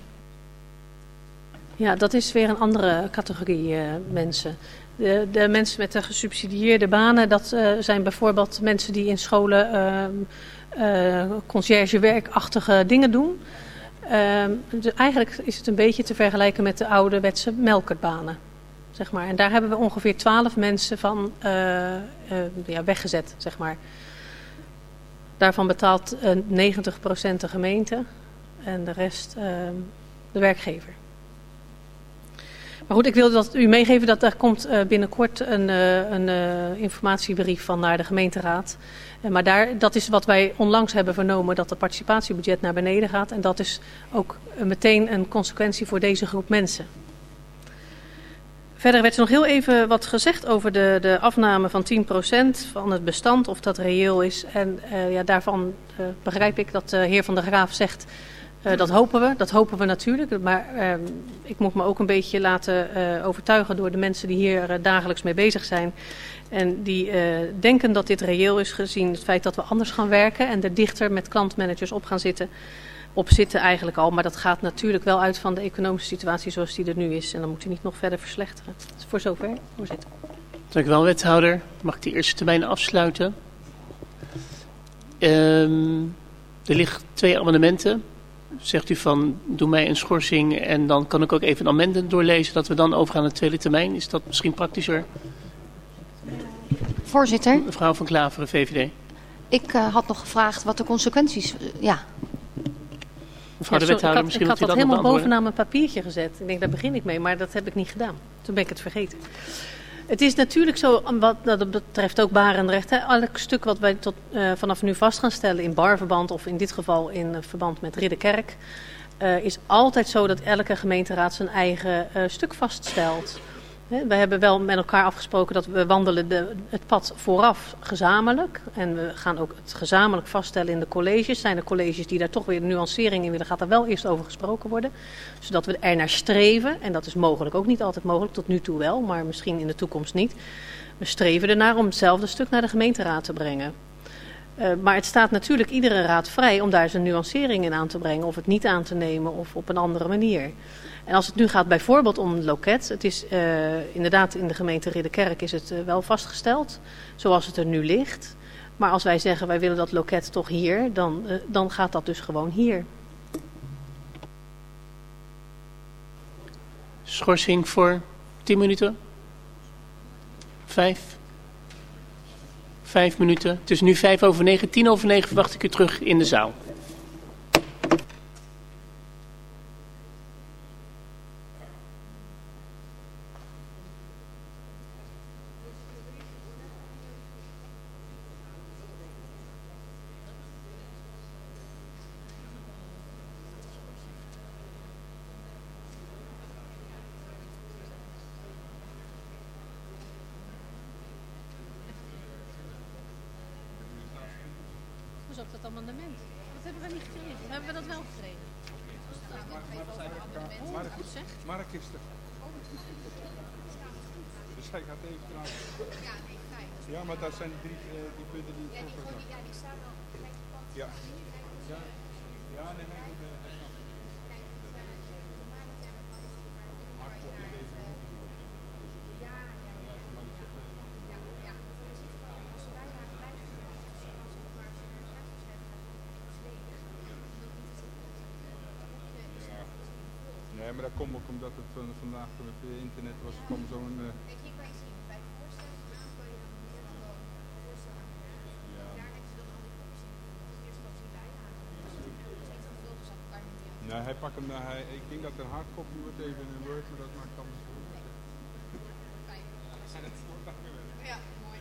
Ja, dat is weer een andere categorie uh, mensen. De, de mensen met de gesubsidieerde banen, dat uh, zijn bijvoorbeeld mensen die in scholen uh, uh, conciërgewerkachtige dingen doen. Uh, dus eigenlijk is het een beetje te vergelijken met de ouderwetse melkertbanen. Zeg maar. En daar hebben we ongeveer twaalf mensen van uh, uh, ja, weggezet. Zeg maar. Daarvan betaalt uh, negentig procent de gemeente en de rest uh, de werkgever. Maar goed, ik wil dat u meegeven dat er komt uh, binnenkort een, uh, een uh, informatiebrief van naar de gemeenteraad. Uh, maar daar, dat is wat wij onlangs hebben vernomen, dat het participatiebudget naar beneden gaat. En dat is ook uh, meteen een consequentie voor deze groep mensen. Verder werd er nog heel even wat gezegd over de, de afname van tien procent van het bestand, of dat reëel is. En uh, ja, daarvan uh, begrijp ik dat de heer Van der Graaf zegt... Uh, dat hopen we, dat hopen we natuurlijk. Maar uh, ik moet me ook een beetje laten uh, overtuigen door de mensen die hier uh, dagelijks mee bezig zijn. En die uh, denken dat dit reëel is gezien het feit dat we anders gaan werken en er dichter met klantmanagers op gaan zitten. Op zitten eigenlijk al, maar dat gaat natuurlijk wel uit van de economische situatie zoals die er nu is. En dan moet die niet nog verder verslechteren. Dus voor zover, voorzitter. Dank u wel, wethouder. Mag ik de eerste termijn afsluiten? Um, er liggen twee amendementen. Zegt u van, doe mij een schorsing en dan kan ik ook even een amendement doorlezen, dat we dan overgaan naar de tweede termijn. Is dat misschien praktischer? Voorzitter. Mevrouw van Klaveren, V V D. Ik uh, had nog gevraagd wat de consequenties... Uh, ja. Mevrouw ja, de wethouder, ik had, misschien ik had dat dat u helemaal dat bovenaan mijn papiertje gezet. Ik denk, daar begin ik mee, maar dat heb ik niet gedaan. Toen ben ik het vergeten. Het is natuurlijk zo, wat dat betreft ook Barendrecht, hè, elk stuk wat wij tot, uh, vanaf nu vast gaan stellen in barverband of in dit geval in uh, verband met Ridderkerk, uh, is altijd zo dat elke gemeenteraad zijn eigen uh, stuk vaststelt. He, we hebben wel met elkaar afgesproken dat we wandelen de, het pad vooraf gezamenlijk. En we gaan ook het gezamenlijk vaststellen in de colleges. Zijn er colleges die daar toch weer nuancering in willen, gaat er wel eerst over gesproken worden. Zodat we er naar streven, en dat is mogelijk ook niet altijd mogelijk, tot nu toe wel, maar misschien in de toekomst niet. We streven ernaar om hetzelfde stuk naar de gemeenteraad te brengen. Uh, maar het staat natuurlijk iedere raad vrij om daar zijn nuancering in aan te brengen, of het niet aan te nemen of op een andere manier. En als het nu gaat bijvoorbeeld om loket, het is uh, inderdaad in de gemeente Ridderkerk is het uh, wel vastgesteld, zoals het er nu ligt. Maar als wij zeggen wij willen dat loket toch hier, dan, uh, dan gaat dat dus gewoon hier. Schorsing voor tien minuten? Vijf? Vijf minuten. Het is nu vijf over negen. Tien over negen verwacht ik u terug in de zaal. Op dat amendement. Dat hebben we niet gekregen. Hebben we dat wel gekregen? Mark, Mark is er. Dus hij gaat even trouwens. Ja, maar dat zijn die, uh, die punten die ik voor ja, die staan wel. Ja. Ja. Ja, nee, nee. Nee, maar dat komt ook omdat het van, vandaag toen het internet was, kwam zo'n... Uh... Kijk, hier kan je zien, bij de voorstelling naam kan je dan meer gewoon voorstellen aan elkaar. Ja. Daar heb je dan al die opties. Eerst wat hij bijlaten. Dus niet van veel gezegd, kan je niet. Nee, hij pakt hem, hij, ik denk dat er een hardcopy wordt even in een Word, maar dat maakt allemaal zo. Ja, mooi.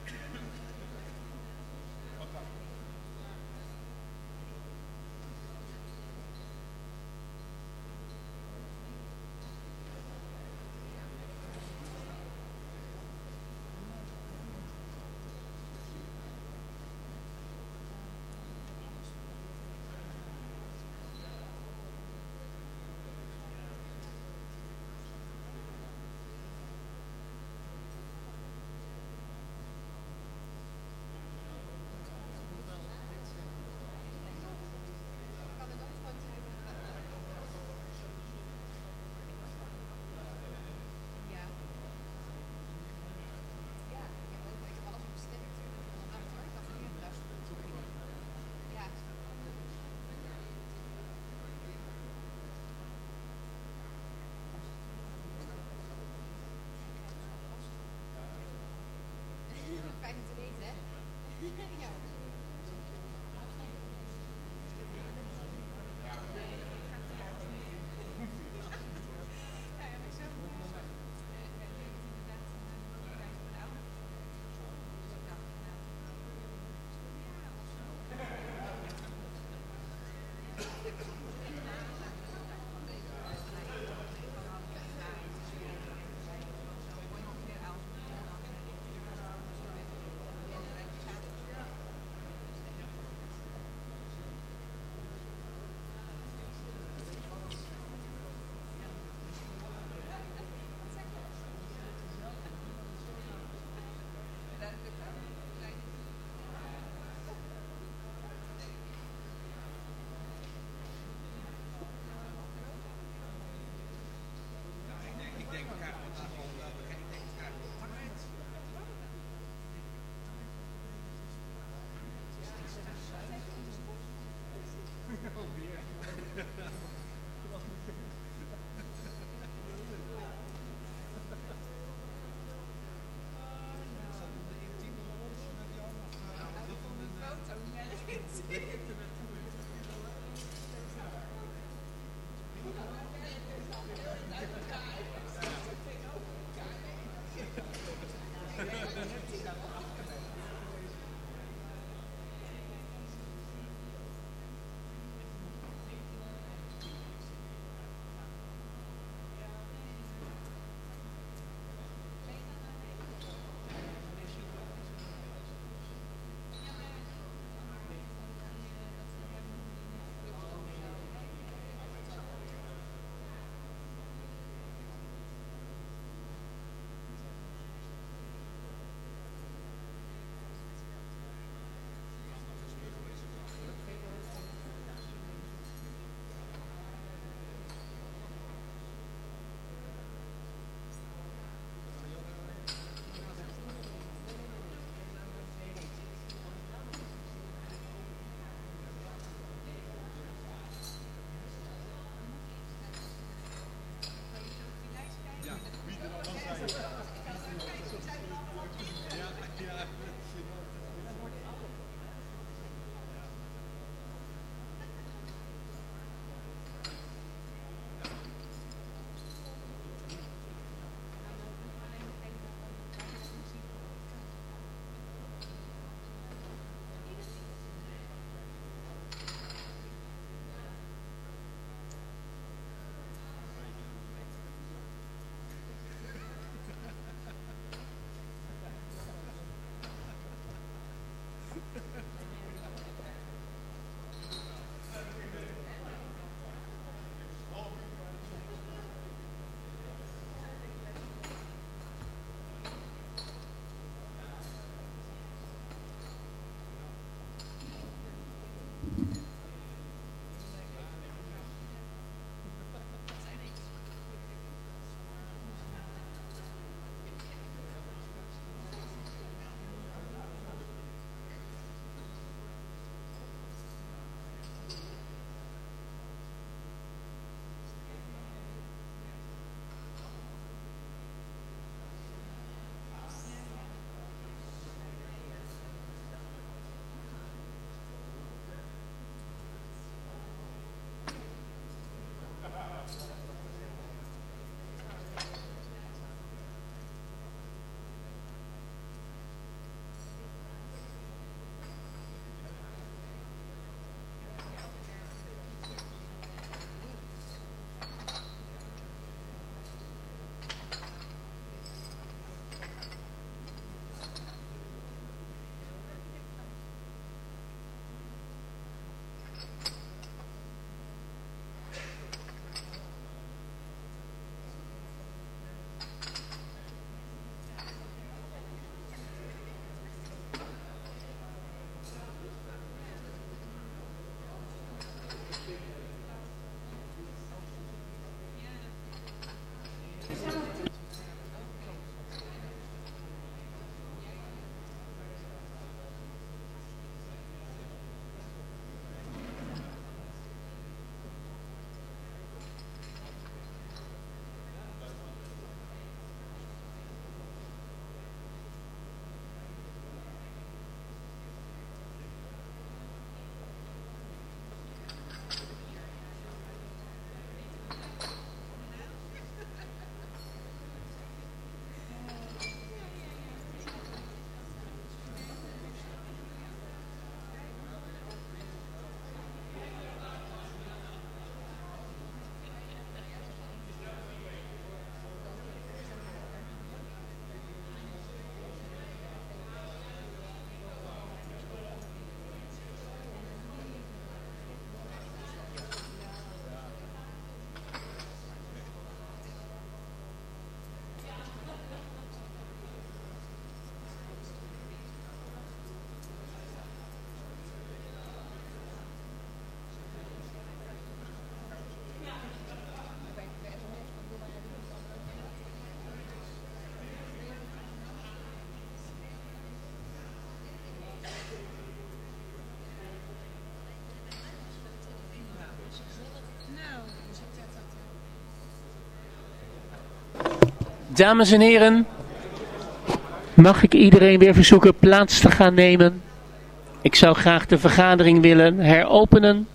Dames en heren, mag ik iedereen weer verzoeken plaats te gaan nemen? Ik zou graag de vergadering willen heropenen.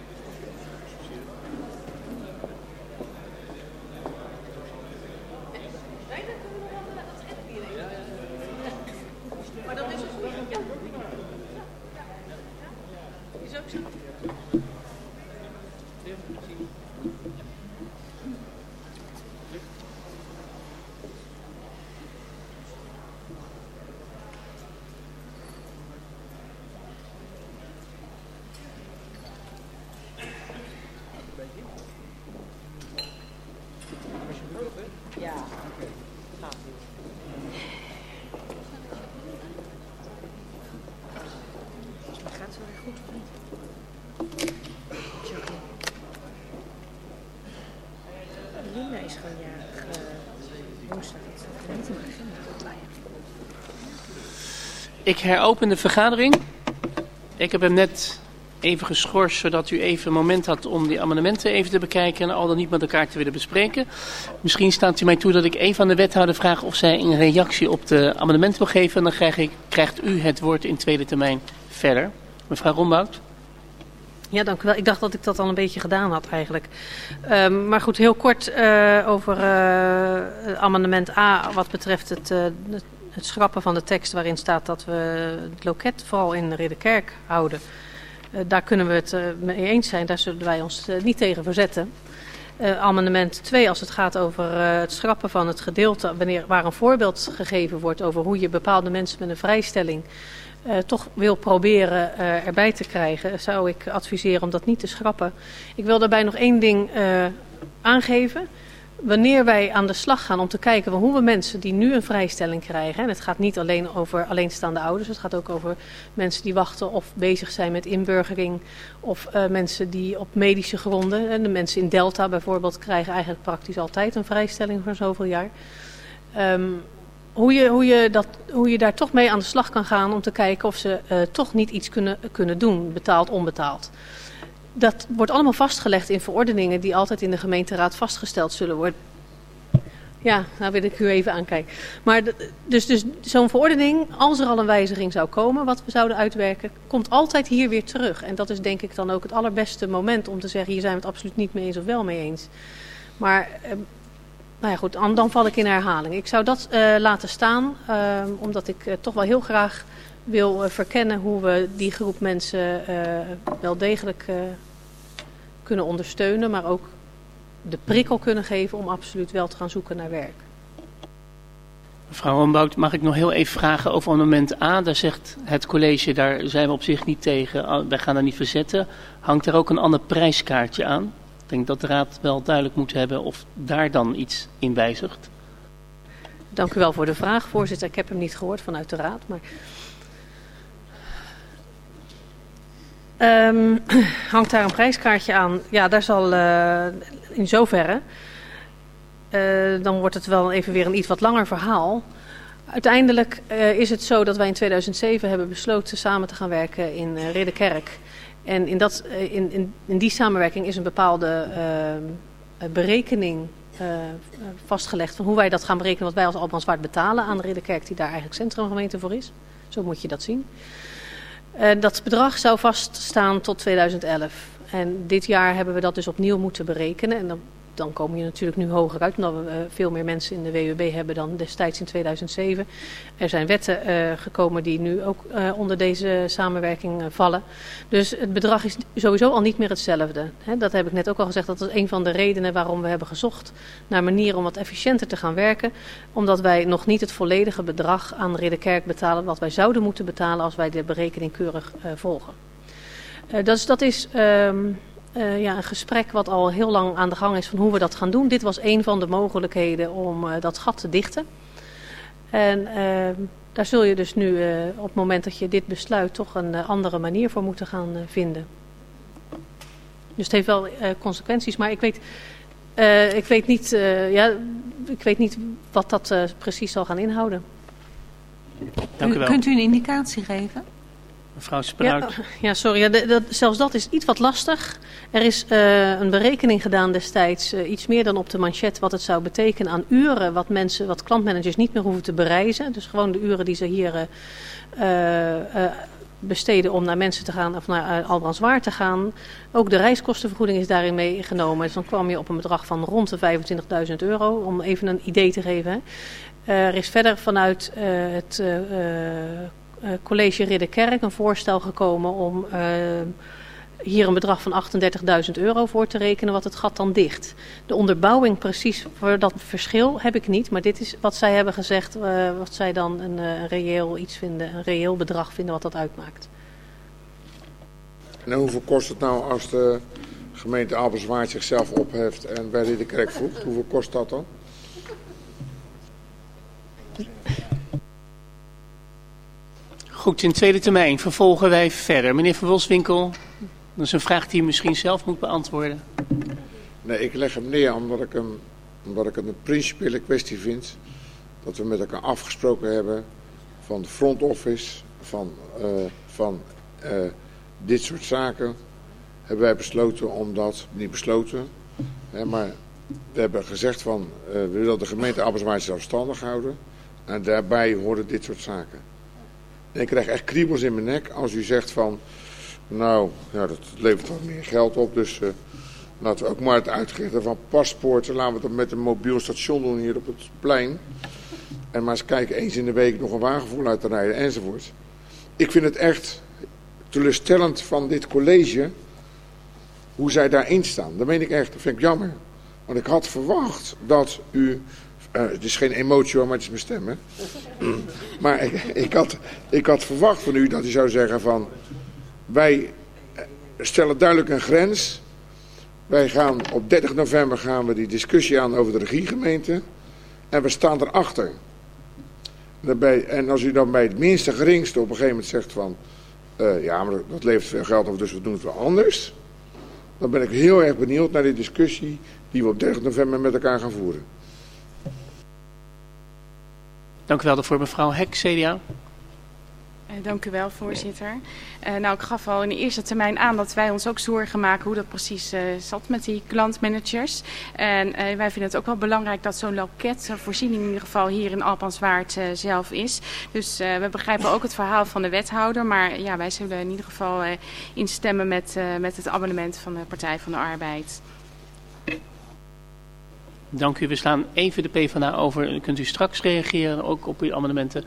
Ik heropen de vergadering. Ik heb hem net even geschorst, zodat u even een moment had om die amendementen even te bekijken en al dan niet met elkaar te willen bespreken. Misschien staat u mij toe dat ik even aan de wethouder vraag of zij een reactie op de amendementen wil geven. En dan krijg ik, krijgt u het woord in tweede termijn verder. Mevrouw Rombout. Ja, dank u wel. Ik dacht dat ik dat al een beetje gedaan had eigenlijk. Um, maar goed, heel kort uh, over uh, amendement A wat betreft het, uh, het, het schrappen van de tekst waarin staat dat we het loket vooral in Ridderkerk houden. Uh, daar kunnen we het uh, mee eens zijn, daar zullen wij ons uh, niet tegen verzetten. Uh, amendement twee, als het gaat over uh, het schrappen van het gedeelte wanneer, waar een voorbeeld gegeven wordt over hoe je bepaalde mensen met een vrijstelling Uh, toch wil proberen uh, erbij te krijgen, zou ik adviseren om dat niet te schrappen. Ik wil daarbij nog één ding uh, aangeven. Wanneer wij aan de slag gaan om te kijken hoe we mensen die nu een vrijstelling krijgen, en het gaat niet alleen over alleenstaande ouders, het gaat ook over mensen die wachten of bezig zijn met inburgering, of uh, mensen die op medische gronden, en de mensen in Delta bijvoorbeeld krijgen eigenlijk praktisch altijd een vrijstelling voor zoveel jaar. Um, Hoe je, hoe, je dat, hoe je daar toch mee aan de slag kan gaan om te kijken of ze uh, toch niet iets kunnen, kunnen doen, betaald, onbetaald. Dat wordt allemaal vastgelegd in verordeningen die altijd in de gemeenteraad vastgesteld zullen worden. Ja, nou wil ik u even aankijken. Maar dus, dus zo'n verordening, als er al een wijziging zou komen, wat we zouden uitwerken, komt altijd hier weer terug. En dat is denk ik dan ook het allerbeste moment om te zeggen, hier zijn we het absoluut niet mee eens of wel mee eens. Maar Uh, Nou ja, goed, dan, dan val ik in herhaling. Ik zou dat uh, laten staan, uh, omdat ik uh, toch wel heel graag wil uh, verkennen hoe we die groep mensen uh, wel degelijk uh, kunnen ondersteunen, maar ook de prikkel kunnen geven om absoluut wel te gaan zoeken naar werk. Mevrouw Rombout, mag ik nog heel even vragen over amendement A? Daar zegt het college, daar zijn we op zich niet tegen, wij gaan daar niet verzetten. Hangt er ook een ander prijskaartje aan? Ik denk dat de raad wel duidelijk moet hebben of daar dan iets in wijzigt. Dank u wel voor de vraag, voorzitter. Ik heb hem niet gehoord vanuit de raad. Maar um, hangt daar een prijskaartje aan? Ja, daar zal uh, in zoverre. Uh, dan wordt het wel even weer een iets wat langer verhaal. Uiteindelijk uh, is het zo dat wij in tweeduizend zeven hebben besloten samen te gaan werken in uh, Ridderkerk. En in, dat, in, in, in die samenwerking is een bepaalde uh, berekening uh, vastgelegd van hoe wij dat gaan berekenen, wat wij als Alban Zwart betalen aan Ridderkerk, die daar eigenlijk centrumgemeente voor is. Zo moet je dat zien. Uh, dat bedrag zou vaststaan tot tweeduizend elf. En dit jaar hebben we dat dus opnieuw moeten berekenen. En dan, dan kom je natuurlijk nu hoger uit, omdat we uh, veel meer mensen in de W W B hebben dan destijds in tweeduizend zeven. Er zijn wetten uh, gekomen die nu ook uh, onder deze samenwerking uh, vallen. Dus het bedrag is sowieso al niet meer hetzelfde. He, dat heb ik net ook al gezegd. Dat is een van de redenen waarom we hebben gezocht naar manieren om wat efficiënter te gaan werken. Omdat wij nog niet het volledige bedrag aan Ridderkerk betalen wat wij zouden moeten betalen als wij de berekening keurig uh, volgen. Uh, dus dat is Um, Uh, ja, een gesprek wat al heel lang aan de gang is van hoe we dat gaan doen. Dit was een van de mogelijkheden om uh, dat gat te dichten. En uh, daar zul je dus nu uh, op het moment dat je dit besluit toch een uh, andere manier voor moeten gaan uh, vinden. Dus het heeft wel uh, consequenties, maar ik weet, uh, ik weet niet, uh, ja, ik weet niet wat dat uh, precies zal gaan inhouden. Dank u wel. Kunt u een indicatie geven? Mevrouw Spruit. Ja, ja, sorry. Ja, de, dat, zelfs dat is iets wat lastig. Er is uh, een berekening gedaan destijds, uh, iets meer dan op de manchet, wat het zou betekenen aan uren, wat mensen, wat klantmanagers niet meer hoeven te bereizen. Dus gewoon de uren die ze hier uh, uh, besteden om naar mensen te gaan, of naar uh, Albrandswaard te gaan. Ook de reiskostenvergoeding is daarin meegenomen. Dus dan kwam je op een bedrag van rond de vijfentwintigduizend euro, om even een idee te geven. Hè. Uh, er is verder vanuit uh, het uh, uh, college Ridderkerk een voorstel gekomen om uh, hier een bedrag van achtendertigduizend euro voor te rekenen, wat het gat dan dicht. De onderbouwing precies voor dat verschil heb ik niet, maar dit is wat zij hebben gezegd, uh, wat zij dan een, uh, een reëel iets vinden, een reëel bedrag vinden wat dat uitmaakt. En hoeveel kost het nou als de gemeente Albrandswaard zichzelf opheft en bij Ridderkerk voegt? Hoeveel kost dat dan? Goed, in tweede termijn vervolgen wij verder. Meneer Van Wolfswinkel, dat is een vraag die u misschien zelf moet beantwoorden. Nee, ik leg hem neer omdat ik, hem, omdat ik het een principiële kwestie vind. Dat we met elkaar afgesproken hebben van de front office, van, uh, van uh, dit soort zaken. Hebben wij besloten om dat, niet besloten, hè, maar we hebben gezegd van uh, we willen de gemeente Albrandswaard zelfstandig houden. En daarbij horen dit soort zaken. En ik krijg echt kriebels in mijn nek als u zegt van, nou, ja, dat levert wat meer geld op. Dus uh, laten we ook maar het uitgeven van paspoorten. Laten we dat met een mobiel station doen hier op het plein. En maar eens kijken, eens in de week nog een wagen vol uit te rijden enzovoort. Ik vind het echt teleurstellend van dit college hoe zij daarin staan. Dat meen ik echt, dat vind ik jammer. Want ik had verwacht dat u... Uh, het is geen emotie hoor, maar het is mijn stem, hè? Maar ik, ik, had, ik had verwacht van u dat u zou zeggen van... Wij stellen duidelijk een grens. Wij gaan op dertig november gaan we die discussie aan over de regiegemeente. En we staan erachter. Daarbij, en als u dan bij het minste geringste op een gegeven moment zegt van... Uh, ja, maar dat levert veel geld op, dus we doen het wel anders. Dan ben ik heel erg benieuwd naar die discussie die we op dertig november met elkaar gaan voeren. Dank u wel daarvoor, mevrouw Hek, C D A. Uh, dank u wel, voorzitter. Uh, nou, ik gaf al in de eerste termijn aan dat wij ons ook zorgen maken hoe dat precies uh, zat met die klantmanagers. En uh, wij vinden het ook wel belangrijk dat zo'n loket, zo'n voorziening in ieder geval hier in Albrandswaard uh, zelf is. Dus uh, we begrijpen ook het verhaal van de wethouder. Maar ja, wij zullen in ieder geval uh, instemmen met, uh, met het amendement van de Partij van de Arbeid. Dank u. We slaan even de PvdA over. Kunt u straks reageren, ook op uw amendementen.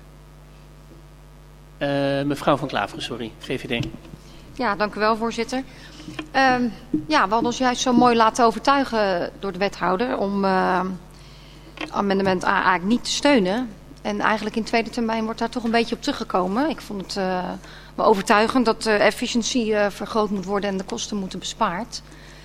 Uh, mevrouw Van Klaveren, sorry, V V D. Ja, dank u wel, voorzitter. Um, ja, we hadden ons juist zo mooi laten overtuigen door de wethouder om uh, amendement A eigenlijk niet te steunen. En eigenlijk in tweede termijn wordt daar toch een beetje op teruggekomen. Ik vond het uh, wel overtuigend dat de efficiëntie uh, vergroot moet worden en de kosten moeten bespaard.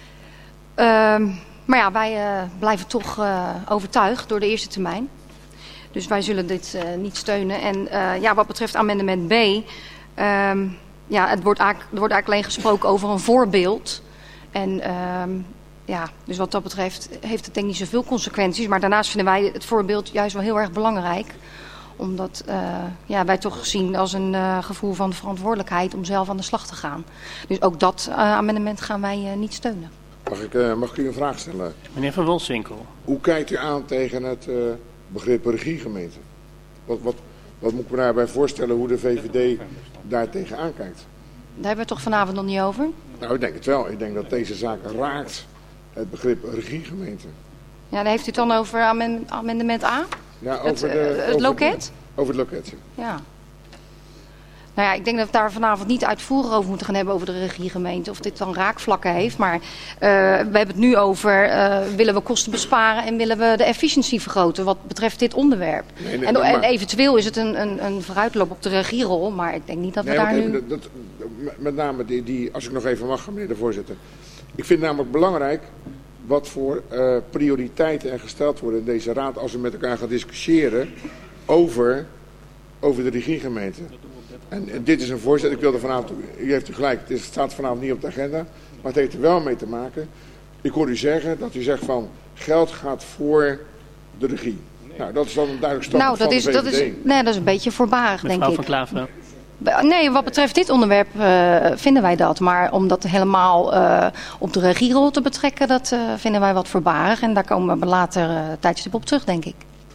Um, Maar ja, wij uh, blijven toch uh, overtuigd door de eerste termijn. Dus wij zullen dit uh, niet steunen. En uh, ja, wat betreft amendement B, um, ja, het wordt eigenlijk, er wordt eigenlijk alleen gesproken over een voorbeeld. En um, ja, dus wat dat betreft heeft het denk ik niet zoveel consequenties. Maar daarnaast vinden wij het voorbeeld juist wel heel erg belangrijk. Omdat uh, ja, wij toch zien als een uh, gevoel van verantwoordelijkheid om zelf aan de slag te gaan. Dus ook dat uh, amendement gaan wij uh, niet steunen. Mag ik, uh, mag ik u een vraag stellen? Meneer Van Wolfswinkel. Hoe kijkt u aan tegen het uh, begrip regiegemeente? Wat, wat, wat moet ik me daarbij voorstellen hoe de V V D daar tegenaan kijkt? Daar hebben we het toch vanavond nog niet over? Nou, ik denk het wel. Ik denk dat deze zaak raakt het begrip regiegemeente. Ja, dan heeft u het dan over amend amendement A? Ja, over het, de, uh, het over loket? De, over het loket, ja. Ja. Nou ja, ik denk dat we daar vanavond niet uitvoerig over moeten gaan hebben over de regiegemeente. Of dit dan raakvlakken heeft. Maar uh, we hebben het nu over, uh, willen we kosten besparen en willen we de efficiëntie vergroten wat betreft dit onderwerp. Nee, nee, en, maar, en eventueel is het een, een, een vooruitloop op de regierol. Maar ik denk niet dat nee, we daar nu... Even, dat, met name die, die, als ik nog even mag, meneer de voorzitter. Ik vind het namelijk belangrijk wat voor uh, prioriteiten er gesteld worden in deze raad als we met elkaar gaan discussiëren over, over de regiegemeente. En, en dit is een voorstel, ik wilde vanavond, u heeft u gelijk, het staat vanavond niet op de agenda, maar het heeft er wel mee te maken. Ik hoor u zeggen dat u zegt van geld gaat voor de regie. Nou, dat is dan een duidelijk standpunt nou, dat van is, de V V D. Dat is, nee, dat is een beetje voorbarig, denk ik. Mevrouw Van Klaveren. Nee, wat betreft dit onderwerp uh, vinden wij dat. Maar om dat helemaal uh, op de regierol te betrekken, dat uh, vinden wij wat voorbarig. En daar komen we later uh, tijdstip op terug, denk ik.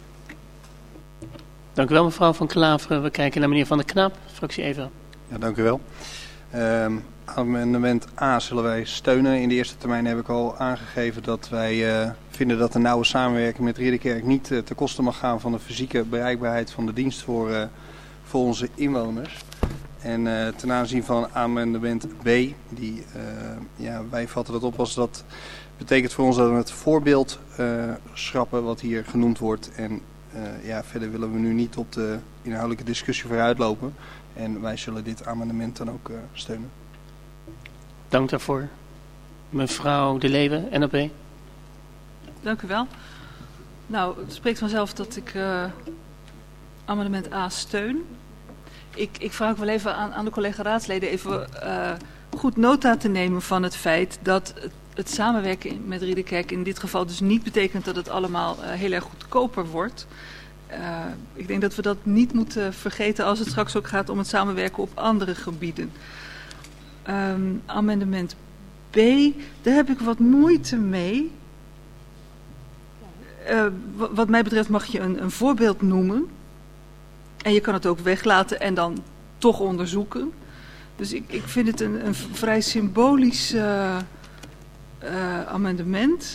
Dank u wel, mevrouw Van Klaveren. We kijken naar meneer Van der Knaap, fractie Even. Ja, dank u wel. Um, amendement A zullen wij steunen. In de eerste termijn heb ik al aangegeven dat wij uh, vinden dat de nauwe samenwerking met Ridderkerk niet uh, ten koste mag gaan van de fysieke bereikbaarheid van de dienst voor, uh, voor onze inwoners. En uh, ten aanzien van amendement B, die, uh, ja, wij vatten dat op als dat betekent voor ons dat we het voorbeeld uh, schrappen wat hier genoemd wordt. En uh, ja, verder willen we nu niet op de inhoudelijke discussie vooruitlopen. En wij zullen dit amendement dan ook uh, steunen. Dank daarvoor. Mevrouw De Leeuwen, N L P. Dank u wel. Nou, het spreekt vanzelf dat ik uh, amendement A steun. Ik, ik vraag ook wel even aan, aan de collega-raadsleden even uh, goed nota te nemen van het feit dat het, het samenwerken met Ridderkerk in dit geval dus niet betekent dat het allemaal uh, heel erg goedkoper wordt. Uh, ik denk dat we dat niet moeten vergeten als het straks ook gaat om het samenwerken op andere gebieden. Um, amendement B, daar heb ik wat moeite mee. Uh, wat mij betreft mag je een, een voorbeeld noemen. En je kan het ook weglaten en dan toch onderzoeken. Dus ik, ik vind het een, een vrij symbolisch uh, uh, amendement.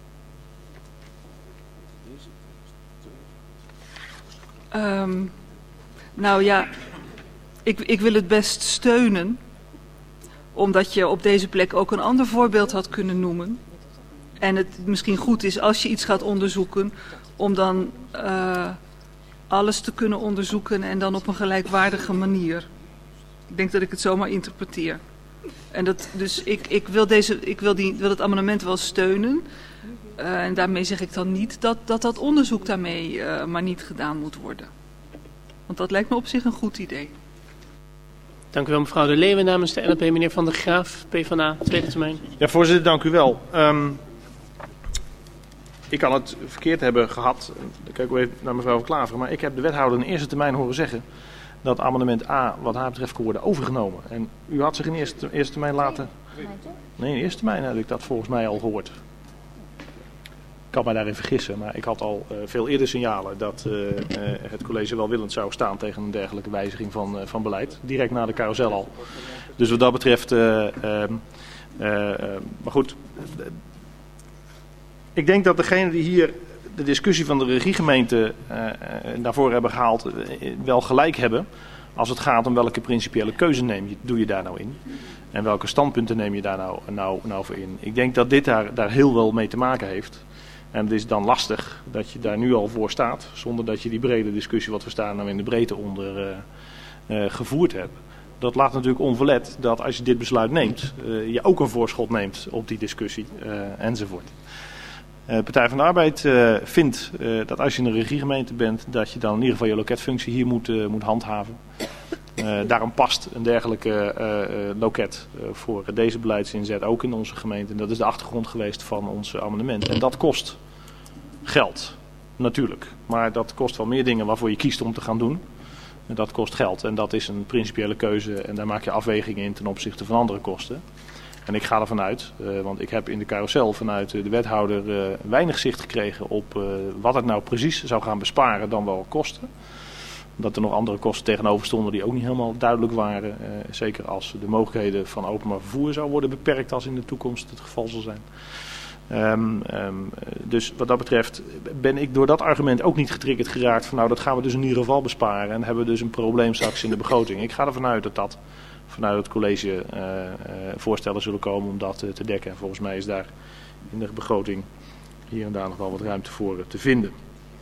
Um, nou ja, ik, ik wil het best steunen. Omdat je op deze plek ook een ander voorbeeld had kunnen noemen. En het misschien goed is als je iets gaat onderzoeken, om dan uh, alles te kunnen onderzoeken en dan op een gelijkwaardige manier. Ik denk dat ik het zomaar interpreteer. En dat, dus ik, ik, wil, deze, ik wil, die, wil het amendement wel steunen. Uh, en daarmee zeg ik dan niet dat dat, dat onderzoek daarmee uh, maar niet gedaan moet worden. Want dat lijkt me op zich een goed idee. Dank u wel, mevrouw De Leeuwen. Namens de N L P, meneer Van der Graaf, PvdA, tweede termijn. Ja, voorzitter, dank u wel. Um, ik kan het verkeerd hebben gehad. Dan kijk ik even naar mevrouw Van Klaveren. Maar ik heb de wethouder in de eerste termijn horen zeggen dat amendement A wat haar betreft kon worden overgenomen. En u had zich in de eerste, eerste termijn laten... Nee, in de eerste termijn heb ik dat volgens mij al gehoord. Ik kan mij daarin vergissen, maar ik had al uh, veel eerder signalen dat uh, uh, het college welwillend zou staan tegen een dergelijke wijziging van, uh, van beleid. Direct na de carousel al. Dus wat dat betreft, uh, uh, uh, uh, maar goed. Uh, ik denk dat degene die hier de discussie van de regiegemeente uh, uh, naar voren hebben gehaald, uh, wel gelijk hebben. Als het gaat om welke principiële keuze neem je, doe je daar nou in. En welke standpunten neem je daar nou, nou, nou voor in. Ik denk dat dit daar, daar heel wel mee te maken heeft. En het is dan lastig dat je daar nu al voor staat, zonder dat je die brede discussie wat we staan nou in de breedte onder uh, uh, gevoerd hebt. Dat laat natuurlijk onverlet dat als je dit besluit neemt, uh, je ook een voorschot neemt op die discussie uh, enzovoort. De uh, Partij van de Arbeid uh, vindt uh, dat als je een regiegemeente bent, dat je dan in ieder geval je loketfunctie hier moet, uh, moet handhaven. Uh, daarom past een dergelijke uh, uh, loket uh, voor deze beleidsinzet ook in onze gemeente. En dat is de achtergrond geweest van ons amendement. En dat kost geld, natuurlijk. Maar dat kost wel meer dingen waarvoor je kiest om te gaan doen. En dat kost geld. En dat is een principiële keuze. En daar maak je afwegingen in ten opzichte van andere kosten. En ik ga ervan uit, uh, want ik heb in de carousel vanuit uh, de wethouder uh, weinig zicht gekregen op uh, wat het nou precies zou gaan besparen dan wel kosten. Dat er nog andere kosten tegenover stonden die ook niet helemaal duidelijk waren. Uh, zeker als de mogelijkheden van openbaar vervoer zou worden beperkt als in de toekomst het geval zal zijn. Um, um, dus wat dat betreft ben ik door dat argument ook niet getriggerd geraakt van nou dat gaan we dus in ieder geval besparen. En hebben we dus een probleem straks in de begroting. Ik ga ervan uit dat dat vanuit het college uh, uh, voorstellen zullen komen om dat uh, te dekken. En volgens mij is daar in de begroting hier en daar nog wel wat ruimte voor uh, te vinden.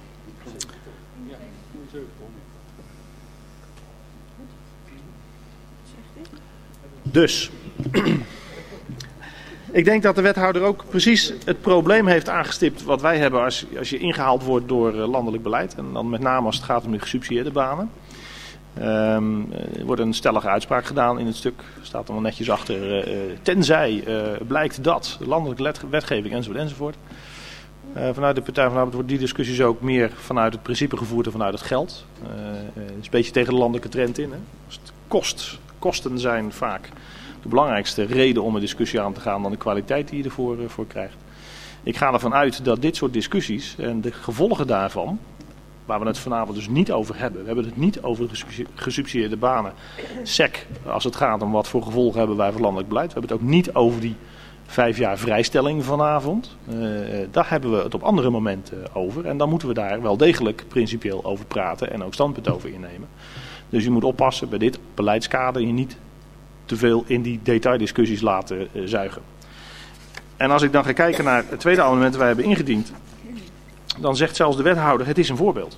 Dus, ik denk dat de wethouder ook precies het probleem heeft aangestipt wat wij hebben als, als je ingehaald wordt door uh, landelijk beleid. En dan met name als het gaat om de gesubsidieerde banen. Um, er wordt een stellige uitspraak gedaan in het stuk. Er staat er wel netjes achter. Uh, tenzij uh, blijkt dat landelijke wetgeving enzovoort enzovoort. Uh, vanuit de Partij van de Arbeid wordt die discussies ook meer vanuit het principe gevoerd en vanuit het geld. Uh, uh, het is een beetje tegen de landelijke trend in. Hè? Als het kost, kosten zijn vaak de belangrijkste reden om een discussie aan te gaan dan de kwaliteit die je ervoor uh, voor krijgt. Ik ga ervan uit dat dit soort discussies en de gevolgen daarvan, waar we het vanavond dus niet over hebben. We hebben het niet over de gesubsidieerde banen, S E C, als het gaat om wat voor gevolgen hebben wij voor landelijk beleid. We hebben het ook niet over die vijf jaar vrijstelling vanavond. Uh, daar hebben we het op andere momenten over. En dan moeten we daar wel degelijk principieel over praten en ook standpunt over innemen. Dus je moet oppassen bij dit beleidskader je niet te veel in die detaildiscussies laten uh, zuigen. En als ik dan ga kijken naar het tweede amendement dat wij hebben ingediend, dan zegt zelfs de wethouder, het is een voorbeeld.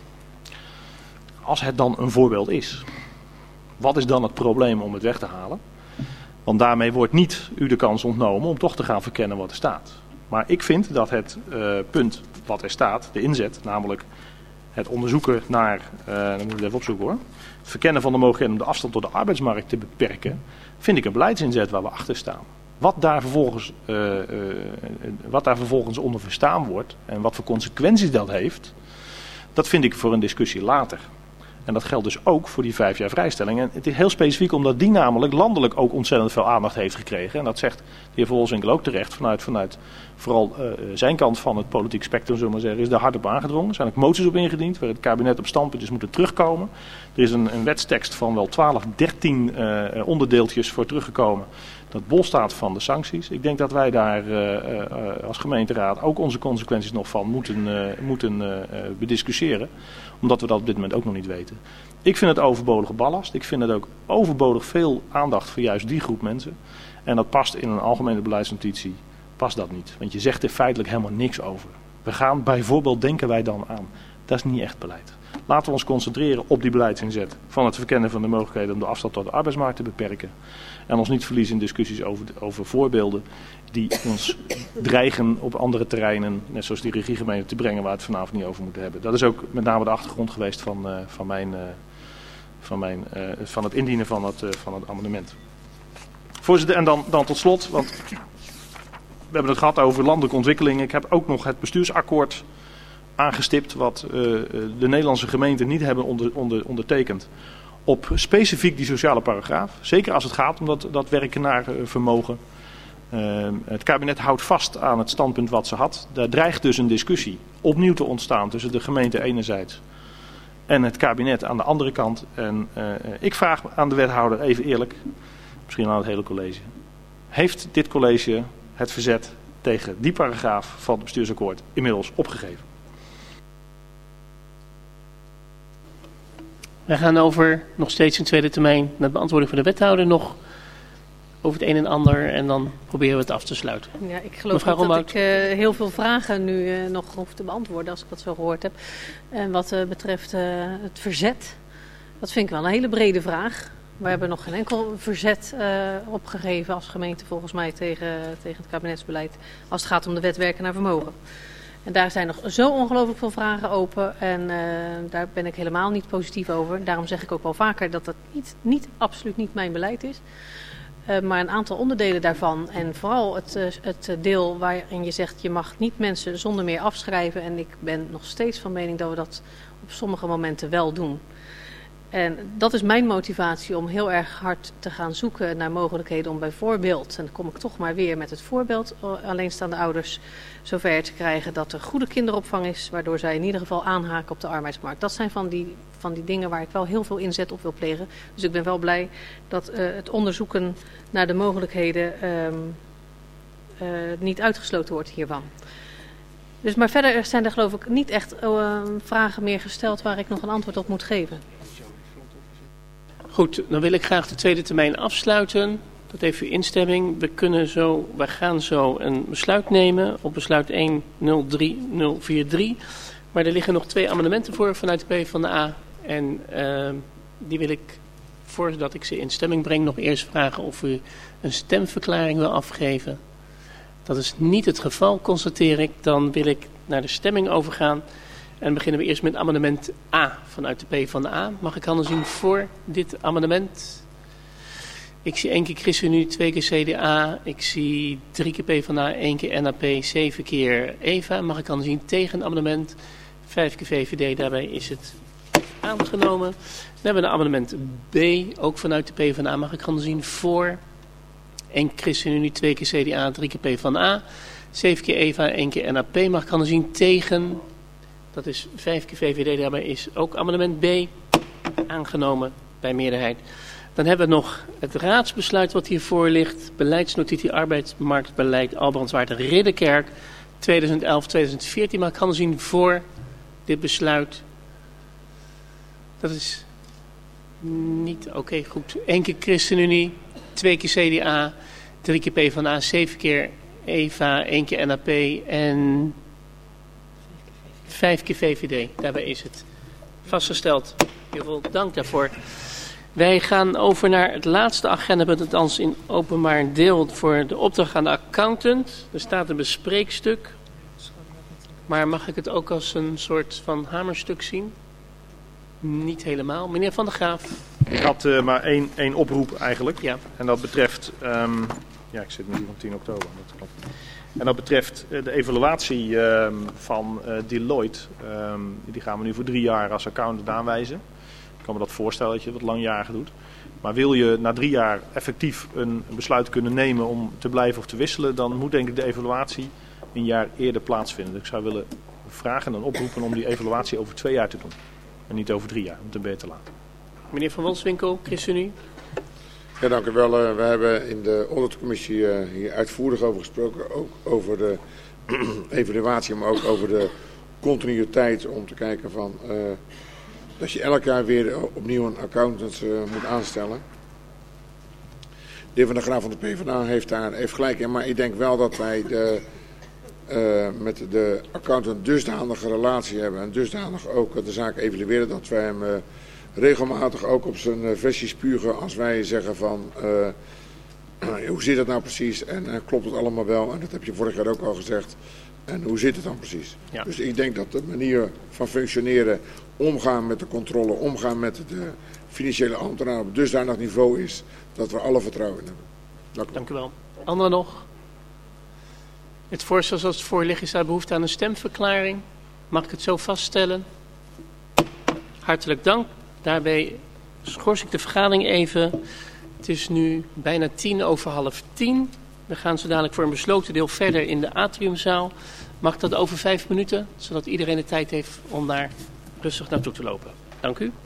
Als het dan een voorbeeld is, wat is dan het probleem om het weg te halen? Want daarmee wordt niet u de kans ontnomen om toch te gaan verkennen wat er staat. Maar ik vind dat het uh, punt wat er staat, de inzet, namelijk het onderzoeken naar, uh, dan moet ik het even opzoeken hoor, het verkennen van de mogelijkheden om de afstand tot de arbeidsmarkt te beperken, vind ik een beleidsinzet waar we achter staan. Wat daar vervolgens, uh, uh, wat daar vervolgens onder verstaan wordt en wat voor consequenties dat heeft, dat vind ik voor een discussie later. En dat geldt dus ook voor die vijf jaar vrijstelling. En het is heel specifiek omdat die namelijk landelijk ook ontzettend veel aandacht heeft gekregen. En dat zegt de heer Volzinkel ook terecht vanuit, vanuit vooral uh, zijn kant van het politiek spectrum, zullen we maar zeggen, is daar hard op aangedrongen. Er zijn ook moties op ingediend waar het kabinet op standpuntjes moeten terugkomen. Er is een, een wetstekst van wel twaalf, dertien uh, onderdeeltjes voor teruggekomen. Dat bol staat van de sancties. Ik denk dat wij daar uh, uh, als gemeenteraad ook onze consequenties nog van moeten, uh, moeten uh, bediscussiëren. Omdat we dat op dit moment ook nog niet weten. Ik vind het overbodige ballast. Ik vind het ook overbodig veel aandacht voor juist die groep mensen. En dat past in een algemene beleidsnotitie. Past dat niet. Want je zegt er feitelijk helemaal niks over. We gaan bijvoorbeeld, denken wij dan aan. Dat is niet echt beleid. Laten we ons concentreren op die beleidsinzet van het verkennen van de mogelijkheden om de afstand tot de arbeidsmarkt te beperken. En ons niet verliezen in discussies over, over voorbeelden die ons dreigen op andere terreinen, net zoals die regiegemeente, te brengen waar we het vanavond niet over moeten hebben. Dat is ook met name de achtergrond geweest van, uh, van, mijn, uh, van, mijn, uh, van het indienen van het, uh, van het amendement. Voorzitter, en dan, dan tot slot, want we hebben het gehad over landelijke ontwikkeling. Ik heb ook nog het bestuursakkoord aangestipt wat uh, de Nederlandse gemeenten niet hebben onder, onder, ondertekend. Op specifiek die sociale paragraaf. Zeker als het gaat om dat, dat werken naar uh, vermogen. Uh, het kabinet houdt vast aan het standpunt wat ze had. Daar dreigt dus een discussie opnieuw te ontstaan tussen de gemeente enerzijds en het kabinet aan de andere kant. En uh, ik vraag aan de wethouder even eerlijk, misschien aan het hele college. Heeft dit college het verzet tegen die paragraaf van het bestuursakkoord inmiddels opgegeven? Wij gaan over nog steeds in tweede termijn naar de beantwoording van de wethouder nog over het een en ander en dan proberen we het af te sluiten. Ja, ik geloof niet dat ik uh, heel veel vragen nu uh, nog hoef te beantwoorden als ik dat zo gehoord heb. En wat uh, betreft uh, het verzet, dat vind ik wel een hele brede vraag. We hebben nog geen enkel verzet uh, opgegeven als gemeente volgens mij tegen, tegen het kabinetsbeleid als het gaat om de wet werken naar vermogen. En daar zijn nog zo ongelooflijk veel vragen open en uh, daar ben ik helemaal niet positief over. Daarom zeg ik ook wel vaker dat dat niet, niet, absoluut niet mijn beleid is. Uh, maar een aantal onderdelen daarvan en vooral het, uh, het deel waarin je zegt je mag niet mensen zonder meer afschrijven. En ik ben nog steeds van mening dat we dat op sommige momenten wel doen. En dat is mijn motivatie om heel erg hard te gaan zoeken naar mogelijkheden om bijvoorbeeld, en dan kom ik toch maar weer met het voorbeeld, alleenstaande ouders zover te krijgen dat er goede kinderopvang is, waardoor zij in ieder geval aanhaken op de arbeidsmarkt. Dat zijn van die, van die dingen waar ik wel heel veel inzet op wil plegen. Dus ik ben wel blij dat uh, het onderzoeken naar de mogelijkheden um, uh, niet uitgesloten wordt hiervan. Dus, maar verder zijn er geloof ik niet echt uh, vragen meer gesteld waar ik nog een antwoord op moet geven. Goed, dan wil ik graag de tweede termijn afsluiten. Dat heeft uw instemming. We kunnen zo, wij gaan zo een besluit nemen op besluit een nul drie nul vier drie. Maar er liggen nog twee amendementen voor vanuit de PvdA. En uh, die wil ik, voordat ik ze in stemming breng, nog eerst vragen of u een stemverklaring wil afgeven. Dat is niet het geval, constateer ik. Dan wil ik naar de stemming overgaan. En beginnen we eerst met amendement A vanuit de PvdA. Mag ik handen zien voor dit amendement? Ik zie één keer ChristenUnie, twee keer C D A. Ik zie drie keer PvdA, één keer N A P, zeven keer Eva. Mag ik handen zien tegen het amendement? Vijf keer V V D, daarbij is het aangenomen. Dan hebben we een amendement B, ook vanuit de PvdA, mag ik gaan zien, voor. één keer ChristenUnie, twee keer C D A, drie keer PvdA. zeven keer Eva, één keer N A P, mag ik gaan zien, tegen. Dat is vijf keer V V D, daarbij is ook amendement B aangenomen bij meerderheid. Dan hebben we nog het raadsbesluit wat hiervoor ligt. Beleidsnotitie arbeidsmarktbeleid Albrandswaard Ridderkerk tweeduizend elf tweeduizend veertien. Maar ik kan zien voor dit besluit. Dat is niet oké, okay, goed. Eén keer ChristenUnie, twee keer C D A, drie keer PvdA, zeven keer Eva, één keer N A P en vijf keer V V D. Daarbij is het vastgesteld. Heel veel dank daarvoor. Wij gaan over naar het laatste agendapunt, althans in openbaar deel voor de opdracht aan de accountant. Er staat een bespreekstuk, maar mag ik het ook als een soort van hamerstuk zien? Niet helemaal. Meneer Van der Graaf. Ik had uh, maar één, één oproep eigenlijk. Ja. En dat betreft, um, ja ik zit nu op tien oktober. Dat klopt. En dat betreft uh, de evaluatie um, van uh, Deloitte. Um, die gaan we nu voor drie jaar als accountant aanwijzen. Ik kan me dat voorstellen dat je wat langjarig doet. Maar wil je na drie jaar effectief een besluit kunnen nemen om te blijven of te wisselen, dan moet denk ik de evaluatie een jaar eerder plaatsvinden. Dus ik zou willen vragen en oproepen om die evaluatie over twee jaar te doen. En niet over drie jaar, om het beter te laten. Meneer Van Wolfswinkel, ChristenUnie. Ja, dank u wel. We hebben in de auditcommissie hier uitvoerig over gesproken. Ook over de evaluatie, maar ook over de continuïteit om te kijken van Uh, dat je elk jaar weer opnieuw een accountant uh, moet aanstellen. De heer Van der Graaf van de PvdA heeft daar heeft gelijk in. Maar ik denk wel dat wij de, uh, met de accountant dusdanige relatie hebben. En dusdanig ook de zaak evalueren. Dat wij hem uh, regelmatig ook op zijn uh, versie spugen. Als wij zeggen van Uh, uh, hoe zit het nou precies? En uh, klopt het allemaal wel? En dat heb je vorig jaar ook al gezegd. En hoe zit het dan precies? Ja. Dus ik denk dat de manier van functioneren, omgaan met de controle, omgaan met de financiële ambtenaren op dusdanig niveau is dat we alle vertrouwen in hebben. Dank u, Dank u wel. Anderen nog? Het voorstel zoals het voor ligt is daar behoefte aan een stemverklaring. Mag ik het zo vaststellen? Hartelijk dank. Daarbij schors ik de vergadering even. Het is nu bijna tien over half tien. We gaan zo dadelijk voor een besloten deel verder in de atriumzaal. Mag dat over vijf minuten, zodat iedereen de tijd heeft om daar rustig naartoe te lopen. Dank u.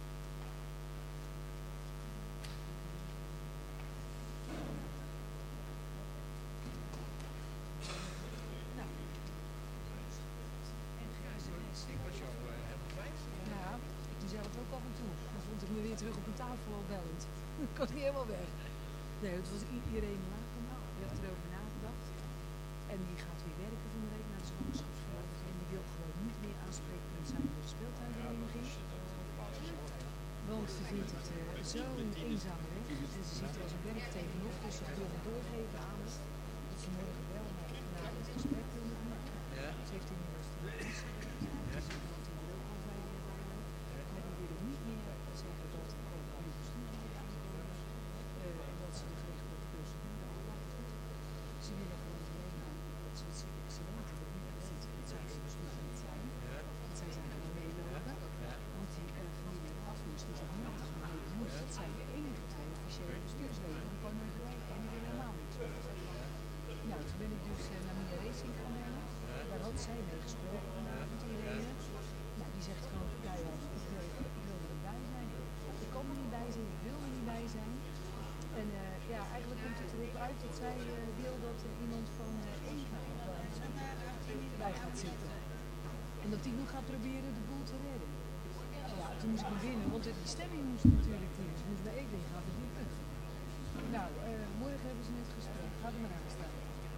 Ik was niet helemaal weg. Nee, het was iedereen laat vandaag. Die heeft erover nagedacht. En die gaat weer werken van de week naar de zwangerschapsverlof. En die wil gewoon niet meer aanspreken met zijn speeltuinvereniging. Want ze vindt het uh, zo'n eenzame weg. En ze ziet er als een werk tegenop. Dus ze wil het doorgeven aan het. Dat ze morgen wel naar het gesprek wil met mij. Ze heeft inmiddels de les. Ze zegt dat hij er ook al bij waren. Maar die willen niet meer zeggen dat er ook aan het bestuur wordt aangekomen. En dat ze de gerechtelijke procedure afwachten. Ze willen gewoon alleen maar dat ze het zeer excellent hebben. Dat niet ziet dat zij de bestuur niet zijn. Dat zij zijn gewoon meelopen. Want die uh, familie Afus, die zijn niet als familie Moes, dat zijn de enige twee officiële bestuursleden. Die komen er gelijk en die willen helemaal niks van. Nou, toen ben ik dus uh, naar Mia Racing gaan nemen. Daar had zij mee gesproken vanavond, Irene. Nou, die zegt gewoon keihard, ik wil, ik wil er niet bij zijn. Ik kan er niet bij zijn, ik wil er niet bij zijn. En uh, ja, eigenlijk komt het erop uit dat zij uh, wil dat er iemand van uh, Eva bij gaat zitten. En dat die nog gaat proberen de boel te redden. Ja, toen moest ik naar binnen, want de stemming moest natuurlijk hier. Dus moest naar Eva gaan, dat niet lukt. Nou, uh, morgen hebben ze net gesprek. Ga er maar aan staan.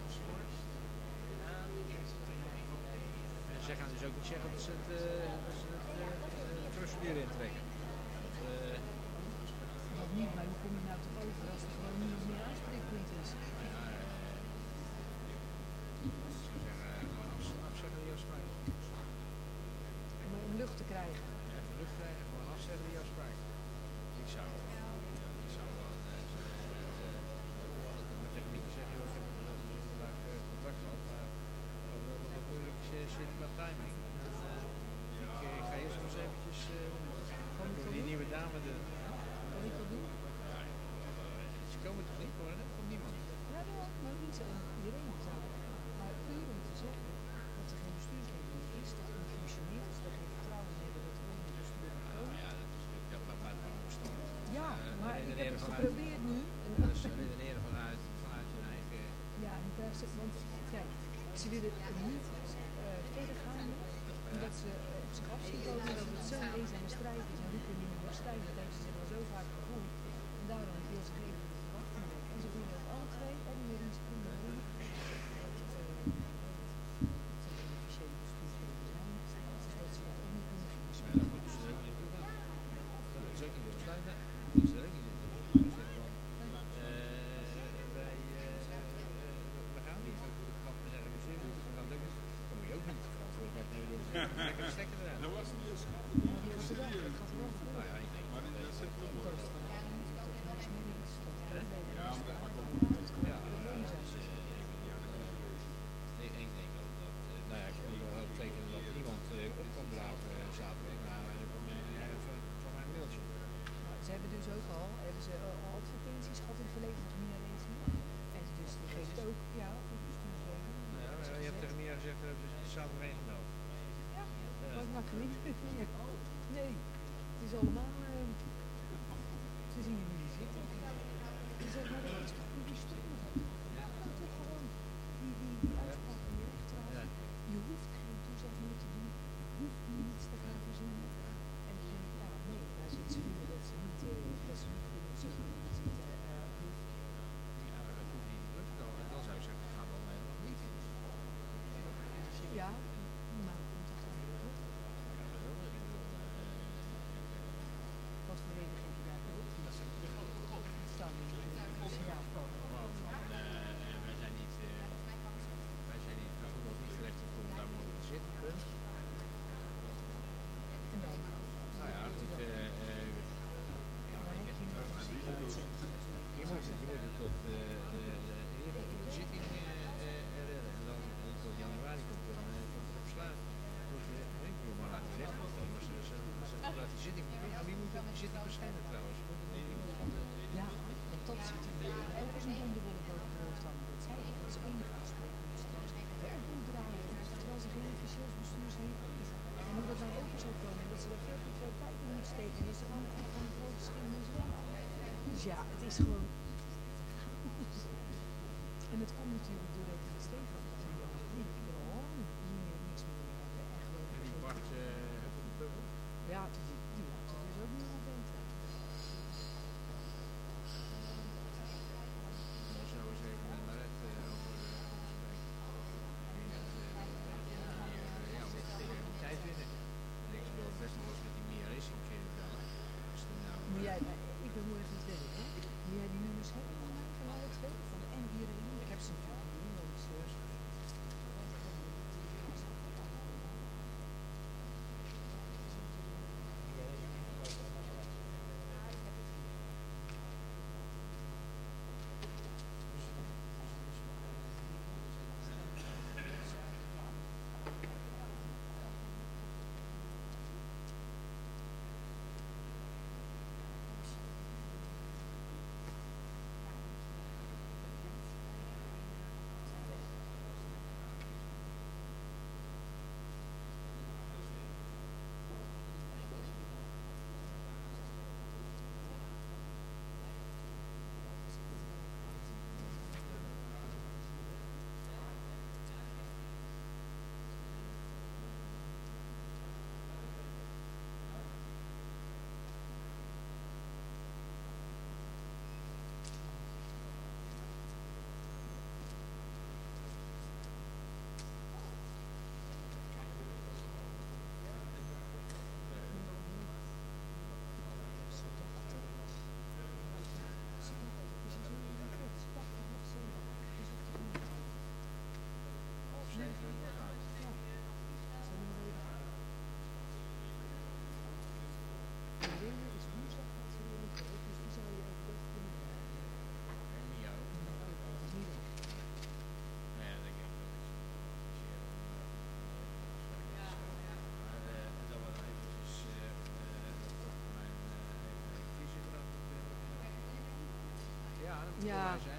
En zij gaan dus ook niet zeggen dat ze het, uh, dat ze het uh, procedure intrekken. Uh, dat niet, maar hoe kom je nou toch over als er gewoon niemand meer aanspreekpunt is? Maar om lucht te krijgen. Even lucht krijgen, gewoon afzeggen die afspraak. Ik zou, ik zou wel uh, tegen Mieke zeggen, ik heb vandaag uh, contact gehad, maar wat, wat moeilijk zit qua timing. En, uh, ik, ik ga eerst nog eens eventjes uh, redeneren vanuit... geprobeerd nu. Dat is redeneren vanuit, vanuit hun eigen... Ja, en daar zit, want kijk, ze willen niet uh, verder gaan nog, omdat ze uh, op zich af zien komen dat het zo'n eenzame strijd is. En roepen in de universiteit, dat heeft ze zich al zo vaak gevoeld. En daarom wil ze geen verwachting wekken. En ze vinden dat alle twee ook meer in springen doen. Dat was niet eens nou ja, ik denk maar in de sector ja, maar dat gaat ook niet. Ja, ik denk ook dat, nou ja, ik kan wel tekenen dat niemand op kan draven zaterdag, maar van mijn mailtje. Ze hebben dus ook al, hebben ze al advertenties gehad in het verleden, dat Mia eens niet. En dus die geeft ook, ja, voor bestuursleven. Ja, je hebt tegen Mia gezegd, dus het is zaterdag één gemeld. Maar ik maak er niet meer. Nee, het is allemaal. Uh, ze zien je niet zitten. Ze zeggen, maar dat is toch niet bestuurlijk? Ja, dat is gewoon. Die, die, die uitspraak van je rechteraar. Ja. Je hoeft geen toezegging te doen. Je hoeft niets te gaan verzinnen. En ik denk, ja, nee, als ze iets vinden dat ze niet, uh, dat ze niet kunnen zeggen dat het niet uh, hoeft. Ja, maar dat hoeft niet in druk te komen. Dan zou je zeggen, ga dan helemaal niet. Ja, maar. Wat voor reden geef je daar ook? Dat zijn de staan in de sociaal plan. Wij zijn niet, wij zijn niet, nou goed, niet gerechtigd om daar mogen te zitten, punt. En dan? Nou ja, goed, uh, uh, ja, ik heb niet over aan die je moet het, je moet het tot de, de, de, de zitting uh, uh, redden en dan uh, tot januari komt er uh, komt er besluit. Ik bedoel maar laten we recht komen, maar ze, ze, ze, ze laten die zitting, ja, wie moet die zitting verschijnen trouwens? Ja, want dat zit er ook als een donderwolk boven de hoofd hangen. Dat zij dat is enige afspraak. Dus straks werk moet draaien, terwijl ze geen officieels bestuurs heeft. En hoe dat nou open zou komen, dat ze daar veel te veel tijd in moet steken. Dat is gewoon een grote geschiedenis weg. Dus ja, het is gewoon... En het komt natuurlijk door dat het Stefan dat hij al niet lang niet meer niks meer hebben. En gewoon... En die Bart uh, van de Pubbel? Ja, die, die laat er dus ook niet aan denken. Dan zou eens even met Maret uh, over ja, wat de tijd winnen. En ik wil het best wel eens met die Mia Racing bellen. Dus nou, Moet jij, ik wil mooi even het werk, hè? Moet jij die nummers hebben van alle twee? Van de en iedereen? Ik heb ze natuurlijk niet, want uh, Ja,